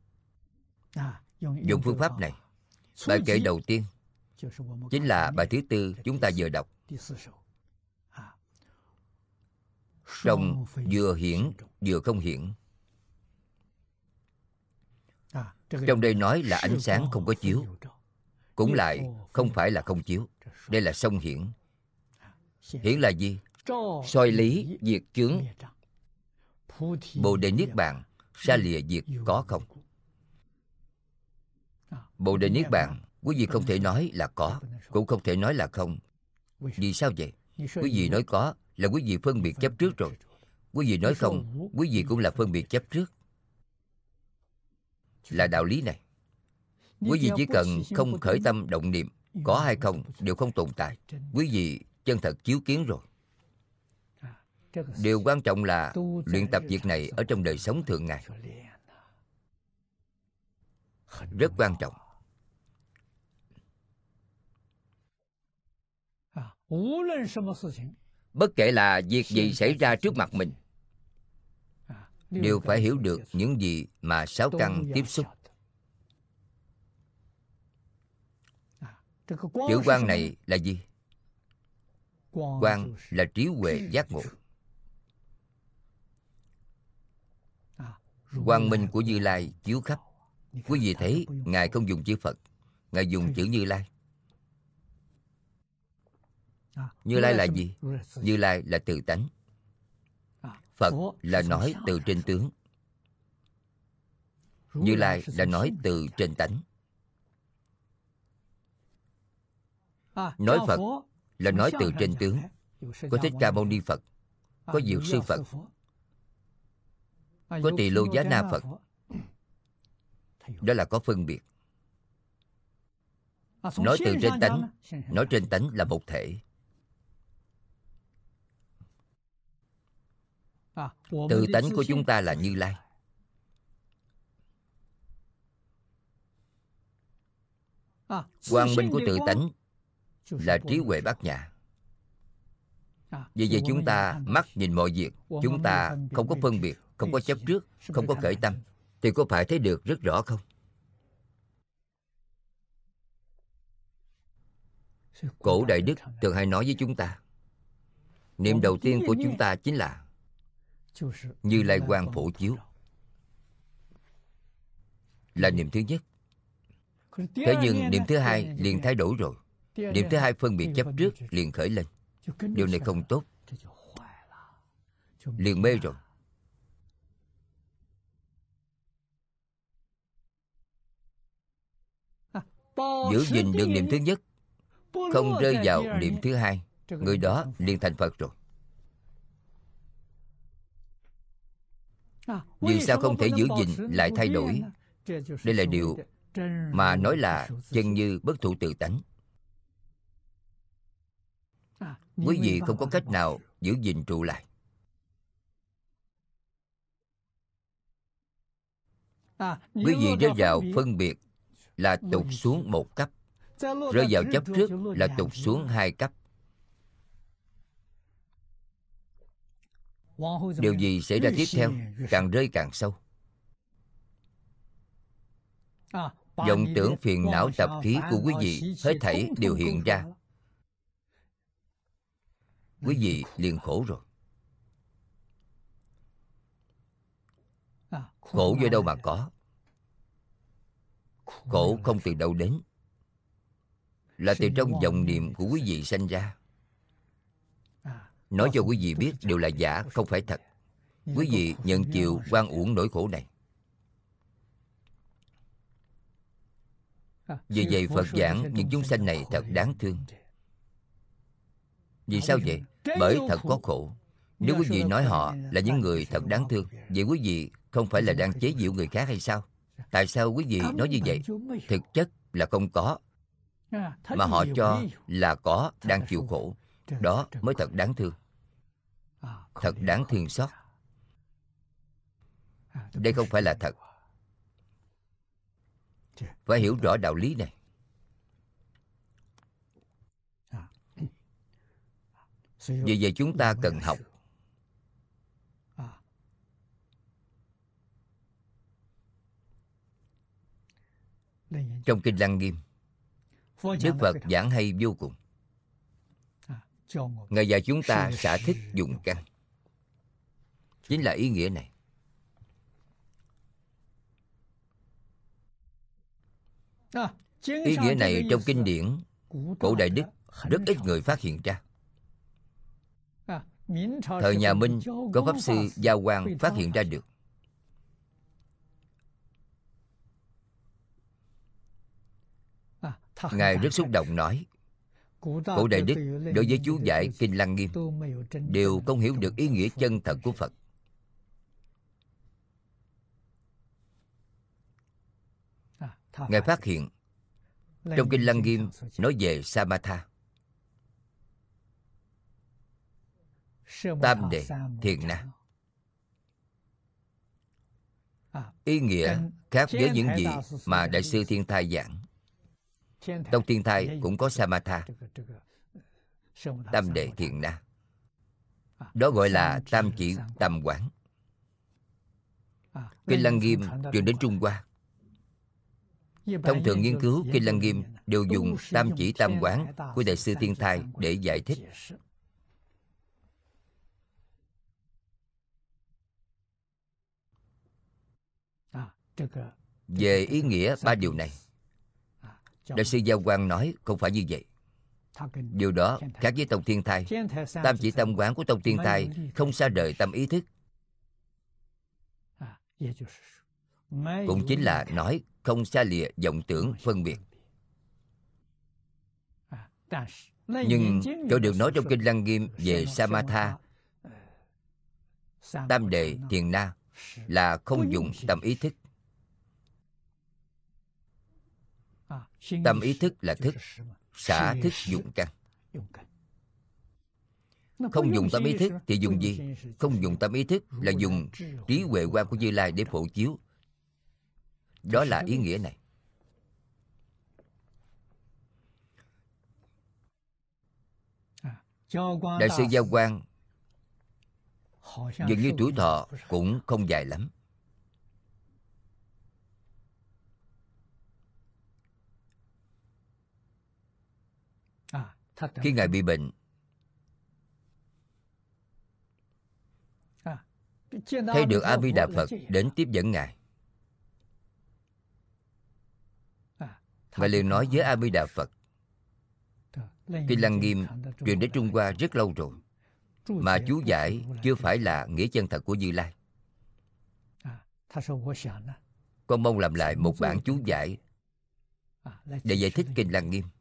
Dùng phương pháp này, bài kệ đầu tiên chính là bài thứ tư chúng ta vừa đọc. Trong vừa hiển vừa không hiển. Trong đây nói là ánh sáng không có chiếu, cũng lại không phải là không chiếu. Đây là song hiển. Hiển là gì? Soi lý diệt chướng, Bồ đề niết bàn, xa lìa diệt có không. Bồ đề niết bàn, quý vị không thể nói là có, cũng không thể nói là không. Vì sao vậy? Quý vị nói có là quý vị phân biệt chấp trước rồi. Quý vị nói không, quý vị cũng là phân biệt chấp trước. Là đạo lý này. Quý vị chỉ cần không khởi tâm động niệm, có hay không đều không tồn tại. Quý vị chân thật chiếu kiến rồi. Điều quan trọng là luyện tập việc này ở trong đời sống thường ngày. Rất quan trọng. Bất kể là việc gì xảy ra trước mặt mình, đều phải hiểu được những gì mà sáu căn tiếp xúc. Chữ quang này là gì? Quang là trí huệ giác ngộ. Quang minh của Như Lai chiếu khắp. Quý vị thấy Ngài không dùng chữ Phật, Ngài dùng chữ Như Lai. Như Lai là gì? Như Lai là tự tánh. Phật là nói từ trên tướng. Như Lai là nói từ trên tánh. Nói Phật là nói từ trên tướng. Có Thích Ca Mâu Ni Phật, có Dược Sư Phật, có Tỳ Lô Giá Na Phật. Đó là có phân biệt. Nói từ trên tánh, nói trên tánh là một thể. Từ tánh của chúng ta là Như Lai. Quang minh của tự tánh là trí huệ bát nhã. Vì vậy chúng ta mắt nhìn mọi việc, chúng ta không có phân biệt, không có chấp trước, không có khởi tâm, thì có phải thấy được rất rõ không? Cổ Đại Đức thường hay nói với chúng ta, niệm đầu tiên của chúng ta chính là Như Lai quang phổ chiếu, là niệm thứ nhất. Thế nhưng niệm thứ hai liền thay đổi rồi. Niệm thứ hai phân biệt chấp trước liền khởi lên. Điều này không tốt, liền mê rồi. Giữ gìn được niệm thứ nhất, không rơi vào niệm thứ hai, người đó liền thành Phật rồi. Vì sao không thể giữ gìn lại thay đổi? Đây là điều mà nói là chân như bất thụ tự tánh. Quý vị không có cách nào giữ gìn trụ lại. Quý vị rơi vào phân biệt là tụt xuống một cấp, rơi vào chấp trước là tụt xuống hai cấp. Điều gì xảy ra tiếp theo? Càng rơi càng sâu. Vọng tưởng phiền não tập khí của quý vị hết thảy đều hiện ra, quý vị liền khổ rồi. Khổ do đâu mà có? Khổ không từ đâu đến, là từ trong vọng niệm của quý vị sanh ra. Nói cho quý vị biết đều là giả, không phải thật. Quý vị nhận chịu oan uổng nỗi khổ này. Vì vậy Phật giảng những chúng sanh này thật đáng thương. Vì sao vậy? Bởi thật có khổ. Nếu quý vị nói họ là những người thật đáng thương, vậy quý vị không phải là đang chế giễu người khác hay sao? Tại sao quý vị nói như vậy? Thực chất là không có, mà họ cho là có, đang chịu khổ. Đó mới thật đáng thương. Thật đáng thương xót. Đây không phải là thật. Phải hiểu rõ đạo lý này. Vì vậy chúng ta cần học. Trong Kinh Lăng Nghiêm, Đức Phật giảng hay vô cùng. Ngài dạy chúng ta xả thích dụng căn. Chính là ý nghĩa này. Ý nghĩa này trong kinh điển Cổ Đại Đức rất ít người phát hiện ra. Thời nhà Minh có Pháp Sư Giao Quang phát hiện ra được. Ngài rất xúc động nói, Cổ Đại Đức đối với chú giải Kinh Lăng Nghiêm đều không hiểu được ý nghĩa chân thật của Phật. Ngài phát hiện trong Kinh Lăng Nghiêm nói về Samatha, Tam Đề Thiền Na. Ý nghĩa khác với những gì mà Đại sư Thiên Thai giảng. Tông Thiên Thai cũng có Samatha, Tam Đề Thiền Na. Đó gọi là tam chỉ tâm quán. Kinh Lăng Nghiêm truyền đến Trung Hoa. Thông thường nghiên cứu Kinh Lăng Nghiêm đều dùng tam chỉ tam quán của Đại sư Thiên Thai để giải thích. Về ý nghĩa ba điều này, Đại sư Giao Quang nói không phải như vậy. Điều đó khác với Tông Thiên Thai. Tam chỉ tam quán của Tông Thiên Thai không xa rời tâm ý thức, cũng chính là nói không xa lìa vọng tưởng phân biệt. Nhưng chỗ được nói trong Kinh Lăng Nghiêm về Samatha, Tam Đề Thiền Na là không dùng tâm ý thức. Tâm ý thức là thức, xả thức dụng căn. Không dùng tâm ý thức thì dùng gì? Không dùng tâm ý thức là dùng trí huệ quang của Như Lai để phổ chiếu. Đó là ý nghĩa này. Đại sư Giao Quang dường như tuổi thọ cũng không dài lắm. Khi Ngài bị bệnh, thấy được A Di Đà Phật đến tiếp dẫn Ngài. Ngài liền nói với A Di Đà Phật, Kinh Lăng Nghiêm truyền đến Trung Hoa rất lâu rồi, mà chú giải chưa phải là nghĩa chân thật của Như Lai. Con mong làm lại một bản chú giải để giải thích Kinh Lăng Nghiêm.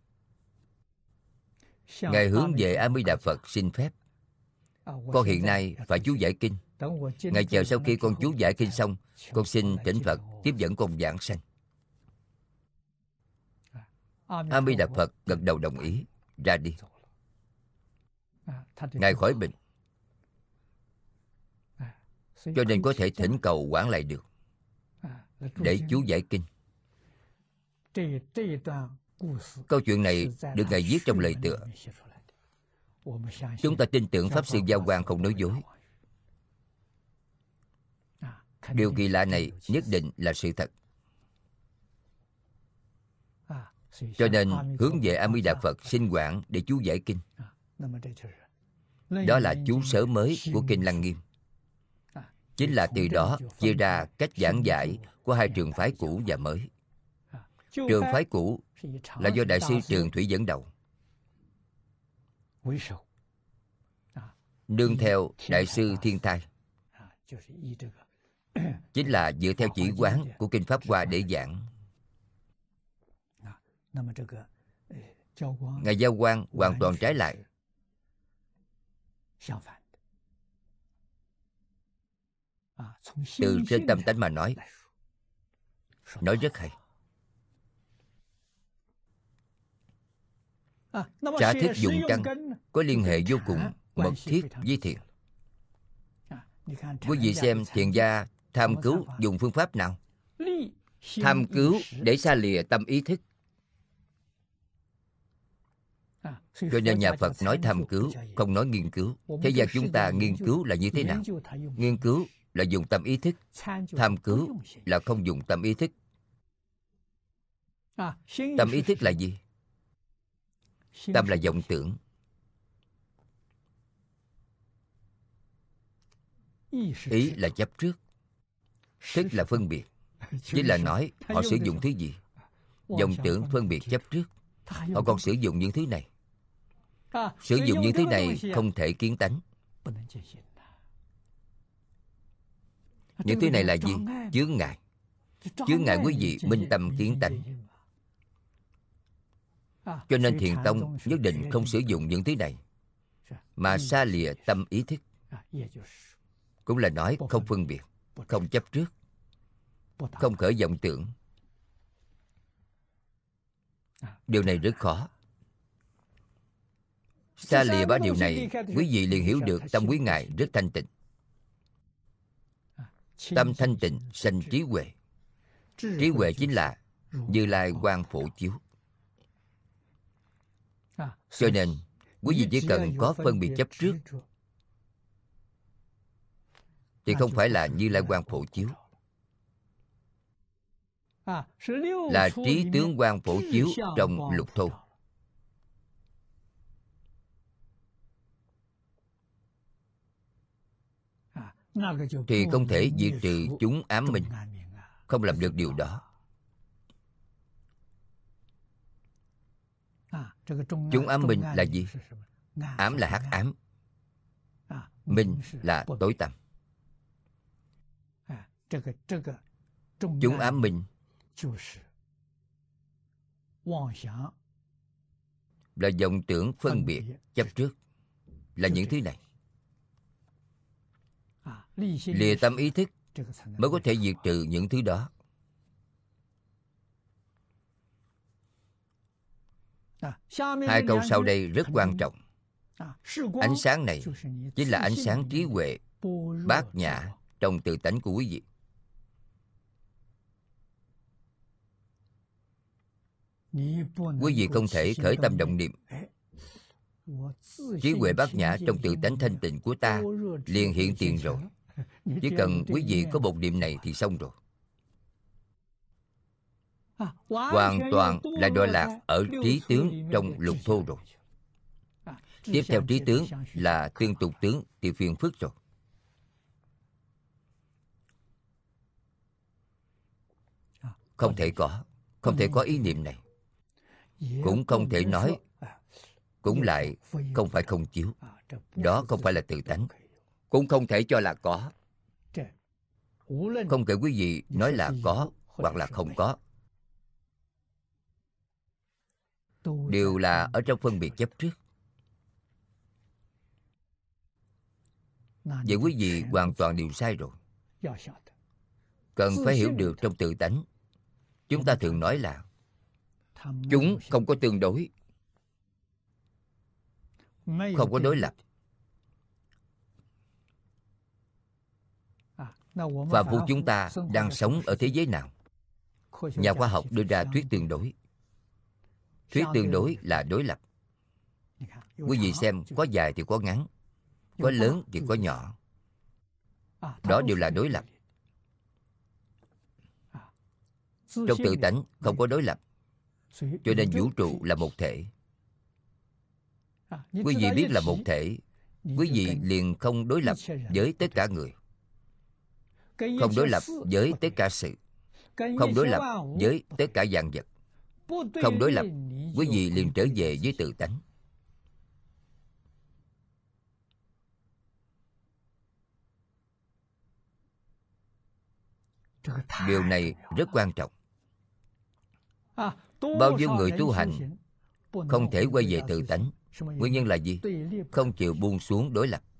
Ngài hướng về A Di Đà Phật xin phép, con hiện nay phải chú giải kinh. Ngài chờ sau khi con chú giải kinh xong, con xin thỉnh Phật tiếp dẫn con giảng sanh. A Di Đà Phật gật đầu đồng ý, ra đi. Ngài khỏi bệnh, cho nên có thể thỉnh cầu hoãn lại được để chú giải kinh. Câu chuyện này được Ngài viết trong lời tựa. Chúng ta tin tưởng Pháp Sư Giao Quang không nói dối. Điều kỳ lạ này nhất định là sự thật. Cho nên hướng về A Di Đà Phật xin hoãn để chú giải kinh. Đó là chú sớ mới của Kinh Lăng Nghiêm. Chính là từ đó chia ra cách giảng giải của hai trường phái cũ và mới. Trường phái cũ là do Đại sư Trường Thủy dẫn đầu, nương theo Đại sư Thiên Thai, chính là dựa theo chỉ quán của Kinh Pháp Hoa để giảng. Ngài Giao Quang hoàn toàn trái lại. Từ trên tâm tánh mà nói rất hay. Xả thức dụng căn có liên hệ vô cùng mật thiết với thiền. Quý vị xem thiền gia tham cứu dùng phương pháp nào? Tham cứu để xa lìa tâm ý thức. Cho nên nhà Phật nói tham cứu, không nói nghiên cứu. Thế gian chúng ta nghiên cứu là như thế nào? Nghiên cứu là dùng tâm ý thức. Tham cứu là không dùng tâm ý thức. Tâm ý thức là gì? Tâm là vọng tưởng. Ý là chấp trước. Thức là phân biệt. Chính là nói họ sử dụng thứ gì? Vọng tưởng, phân biệt, chấp trước. Họ còn sử dụng những thứ này. Sử dụng những thứ này không thể kiến tánh. Những thứ này là gì? Chướng ngại. Chướng ngại quý vị minh tâm kiến tánh. Cho nên Thiền Tông nhất định không sử dụng những thứ này, mà xa lìa tâm ý thức. Cũng là nói không phân biệt, không chấp trước, không khởi vọng tưởng. Điều này rất khó. Xa lìa ba điều này, quý vị liền hiểu được tâm quý ngài rất thanh tịnh. Tâm thanh tịnh sanh trí huệ. Trí huệ chính là Như Lai quang phổ chiếu. Cho nên quý vị chỉ cần có phân biệt chấp trước thì không phải là Như Lai quang phổ chiếu, là trí tướng quang phổ chiếu trong lục thô. Thì không thể diệt trừ chúng ám minh. Không làm được điều đó. Chúng ám minh là gì? Ám là hắc ám, minh là tối tăm. Chúng ám minh là vọng tưởng, phân biệt, chấp trước, là những thứ này. Lìa tâm ý thức mới có thể diệt trừ những thứ đó. Hai câu sau đây rất quan trọng. Ánh sáng này chính là ánh sáng trí huệ bát nhã trong tự tánh của quý vị. Quý vị không thể khởi tâm động niệm trí huệ bát nhã trong tự tánh thanh tịnh của ta liền hiện tiền rồi. Chỉ cần quý vị có một niệm này thì xong rồi. Hoàn toàn là đọa lạc ở trí tướng trong lục thô rồi. Tiếp theo trí tướng là tương tục tướng thì phiền phức rồi. Không thể có ý niệm này. Cũng không thể nói, cũng lại không phải không chiếu. Đó không phải là tự tánh. Cũng không thể cho là có. Không kể quý vị nói là có hoặc là không có, đều là ở trong phân biệt chấp trước. Vậy quý vị hoàn toàn đều sai rồi. Cần phải hiểu được trong tự tánh. Chúng ta thường nói là chúng không có tương đối, không có đối lập. Phàm phu chúng ta đang sống ở thế giới nào? Nhà khoa học đưa ra thuyết tương đối. Thuyết tương đối là đối lập. Quý vị xem, có dài thì có ngắn, có lớn thì có nhỏ. Đó đều là đối lập. Trong tự tánh không có đối lập, cho nên vũ trụ là một thể. Quý vị biết là một thể, quý vị liền không đối lập với tất cả người, không đối lập với tất cả sự, không đối lập với tất cả vạn vật. Không đối lập, quý vị liền trở về với tự tánh. Điều này rất quan trọng. Bao nhiêu người tu hành không thể quay về tự tánh. Nguyên nhân là gì? Không chịu buông xuống đối lập.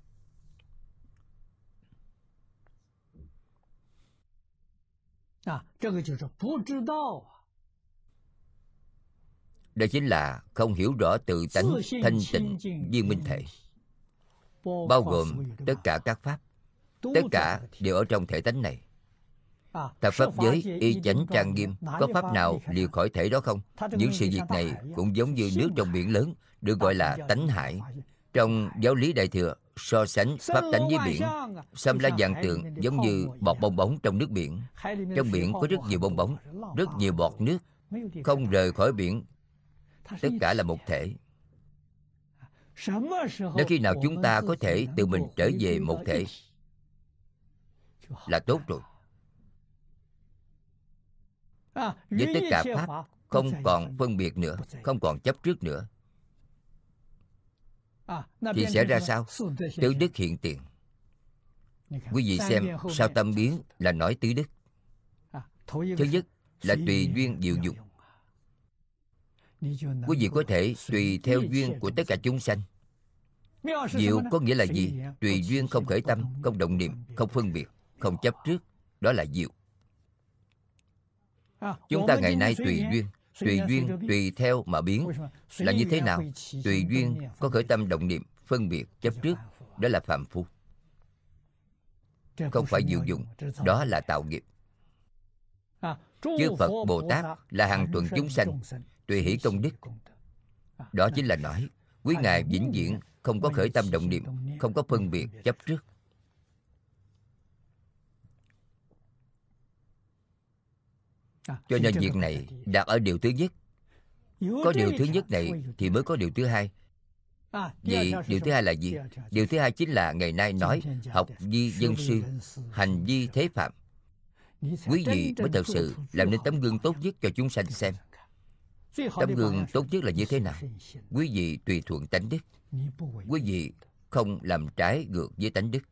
Đây chính là không hiểu rõ tự tánh thanh tịnh viên minh thể, bao gồm tất cả các pháp. Tất cả đều ở trong thể tánh này. Thập pháp giới y chánh trang nghiêm, có pháp nào lìa khỏi thể đó không? Những sự việc này cũng giống như nước trong biển lớn, được gọi là tánh hải. Trong giáo lý Đại Thừa, so sánh pháp tánh với biển. Xâm la vạn tượng giống như bọt bong bóng trong nước biển. Trong biển có rất nhiều bong bóng, rất nhiều bọt nước, không rời khỏi biển. Tất cả là một thể. Đến khi nào chúng ta có thể tự mình trở về một thể là tốt rồi. Với tất cả pháp không còn phân biệt nữa, không còn chấp trước nữa, thì sẽ ra sao? Tứ đức hiện tiền. Quý vị xem, sao tâm biến là nói tứ đức. Thứ nhất là tùy duyên diệu dụng. Quý vị có thể tùy theo duyên của tất cả chúng sanh. Diệu có nghĩa là gì? Tùy duyên, không khởi tâm, không động niệm, không phân biệt, không chấp trước. Đó là diệu. Chúng ta ngày nay tùy duyên tùy theo mà biến. Là như thế nào? Tùy duyên có khởi tâm động niệm, phân biệt, chấp trước. Đó là phàm phu, không phải diệu dụng. Đó là tạo nghiệp. Chư Phật Bồ Tát là hàng tuần chúng sanh, tùy hỷ công đức. Đó chính là nói quý ngài vĩnh viễn không có khởi tâm động niệm, không có phân biệt chấp trước. Cho nên việc này đặt ở điều thứ nhất. Có điều thứ nhất này thì mới có điều thứ hai. Vậy điều thứ hai là gì? Điều thứ hai chính là ngày nay nói học vi dân sư, hành vi thế phạm. Quý vị mới thật sự làm nên tấm gương tốt nhất cho chúng sanh xem. Tấm gương tốt nhất là như thế nào? Quý vị tùy thuận tánh đức. Quý vị không làm trái ngược với tánh đức.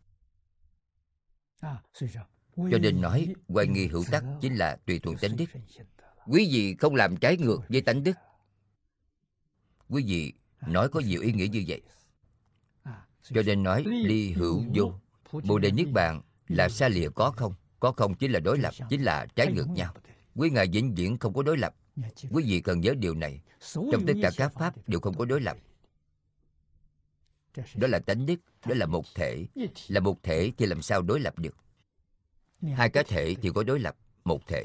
Cho nên nói oai nghi hữu tắc chính là tùy thuận tánh đức. Quý vị không làm trái ngược với tánh đức. Quý vị nói có nhiều ý nghĩa như vậy. Cho nên nói ly hữu vô. Bồ đề niết bàn là xa lìa có không. Có không chính là đối lập, chính là trái ngược nhau. Quý ngài vĩnh viễn không có đối lập, Quý vị cần nhớ điều này. Trong tất cả các pháp đều không có đối lập. Đó là tánh đức, đó là một thể. Là một thể thì làm sao đối lập được? Hai cá thể thì có đối lập, một thể.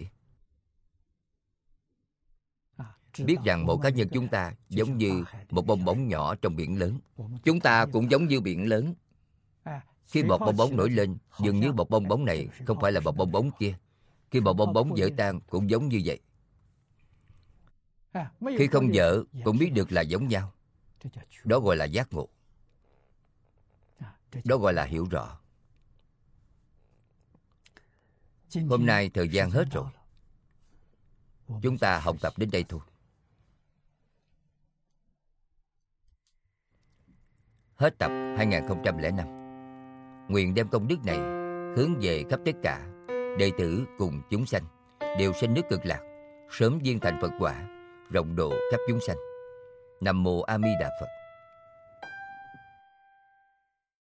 Biết rằng mỗi cá nhân chúng ta giống như một bong bóng nhỏ trong biển lớn. Chúng ta cũng giống như biển lớn. Khi bọt bong bóng nổi lên, dường như bọt bong bóng này không phải là bọt bong bóng kia. Khi bọt bong bóng vỡ tan cũng giống như vậy. Khi không vỡ cũng biết được là giống nhau. Đó gọi là giác ngộ. Đó gọi là hiểu rõ. Hôm nay thời gian hết rồi. Chúng ta học tập đến đây thôi. Hết tập 2005. Nguyện đem công đức này hướng về khắp tất cả đệ tử cùng chúng sanh đều sanh nước Cực Lạc, sớm viên thành Phật quả, rộng độ khắp chúng sanh. Nam mô A Di Đà Phật.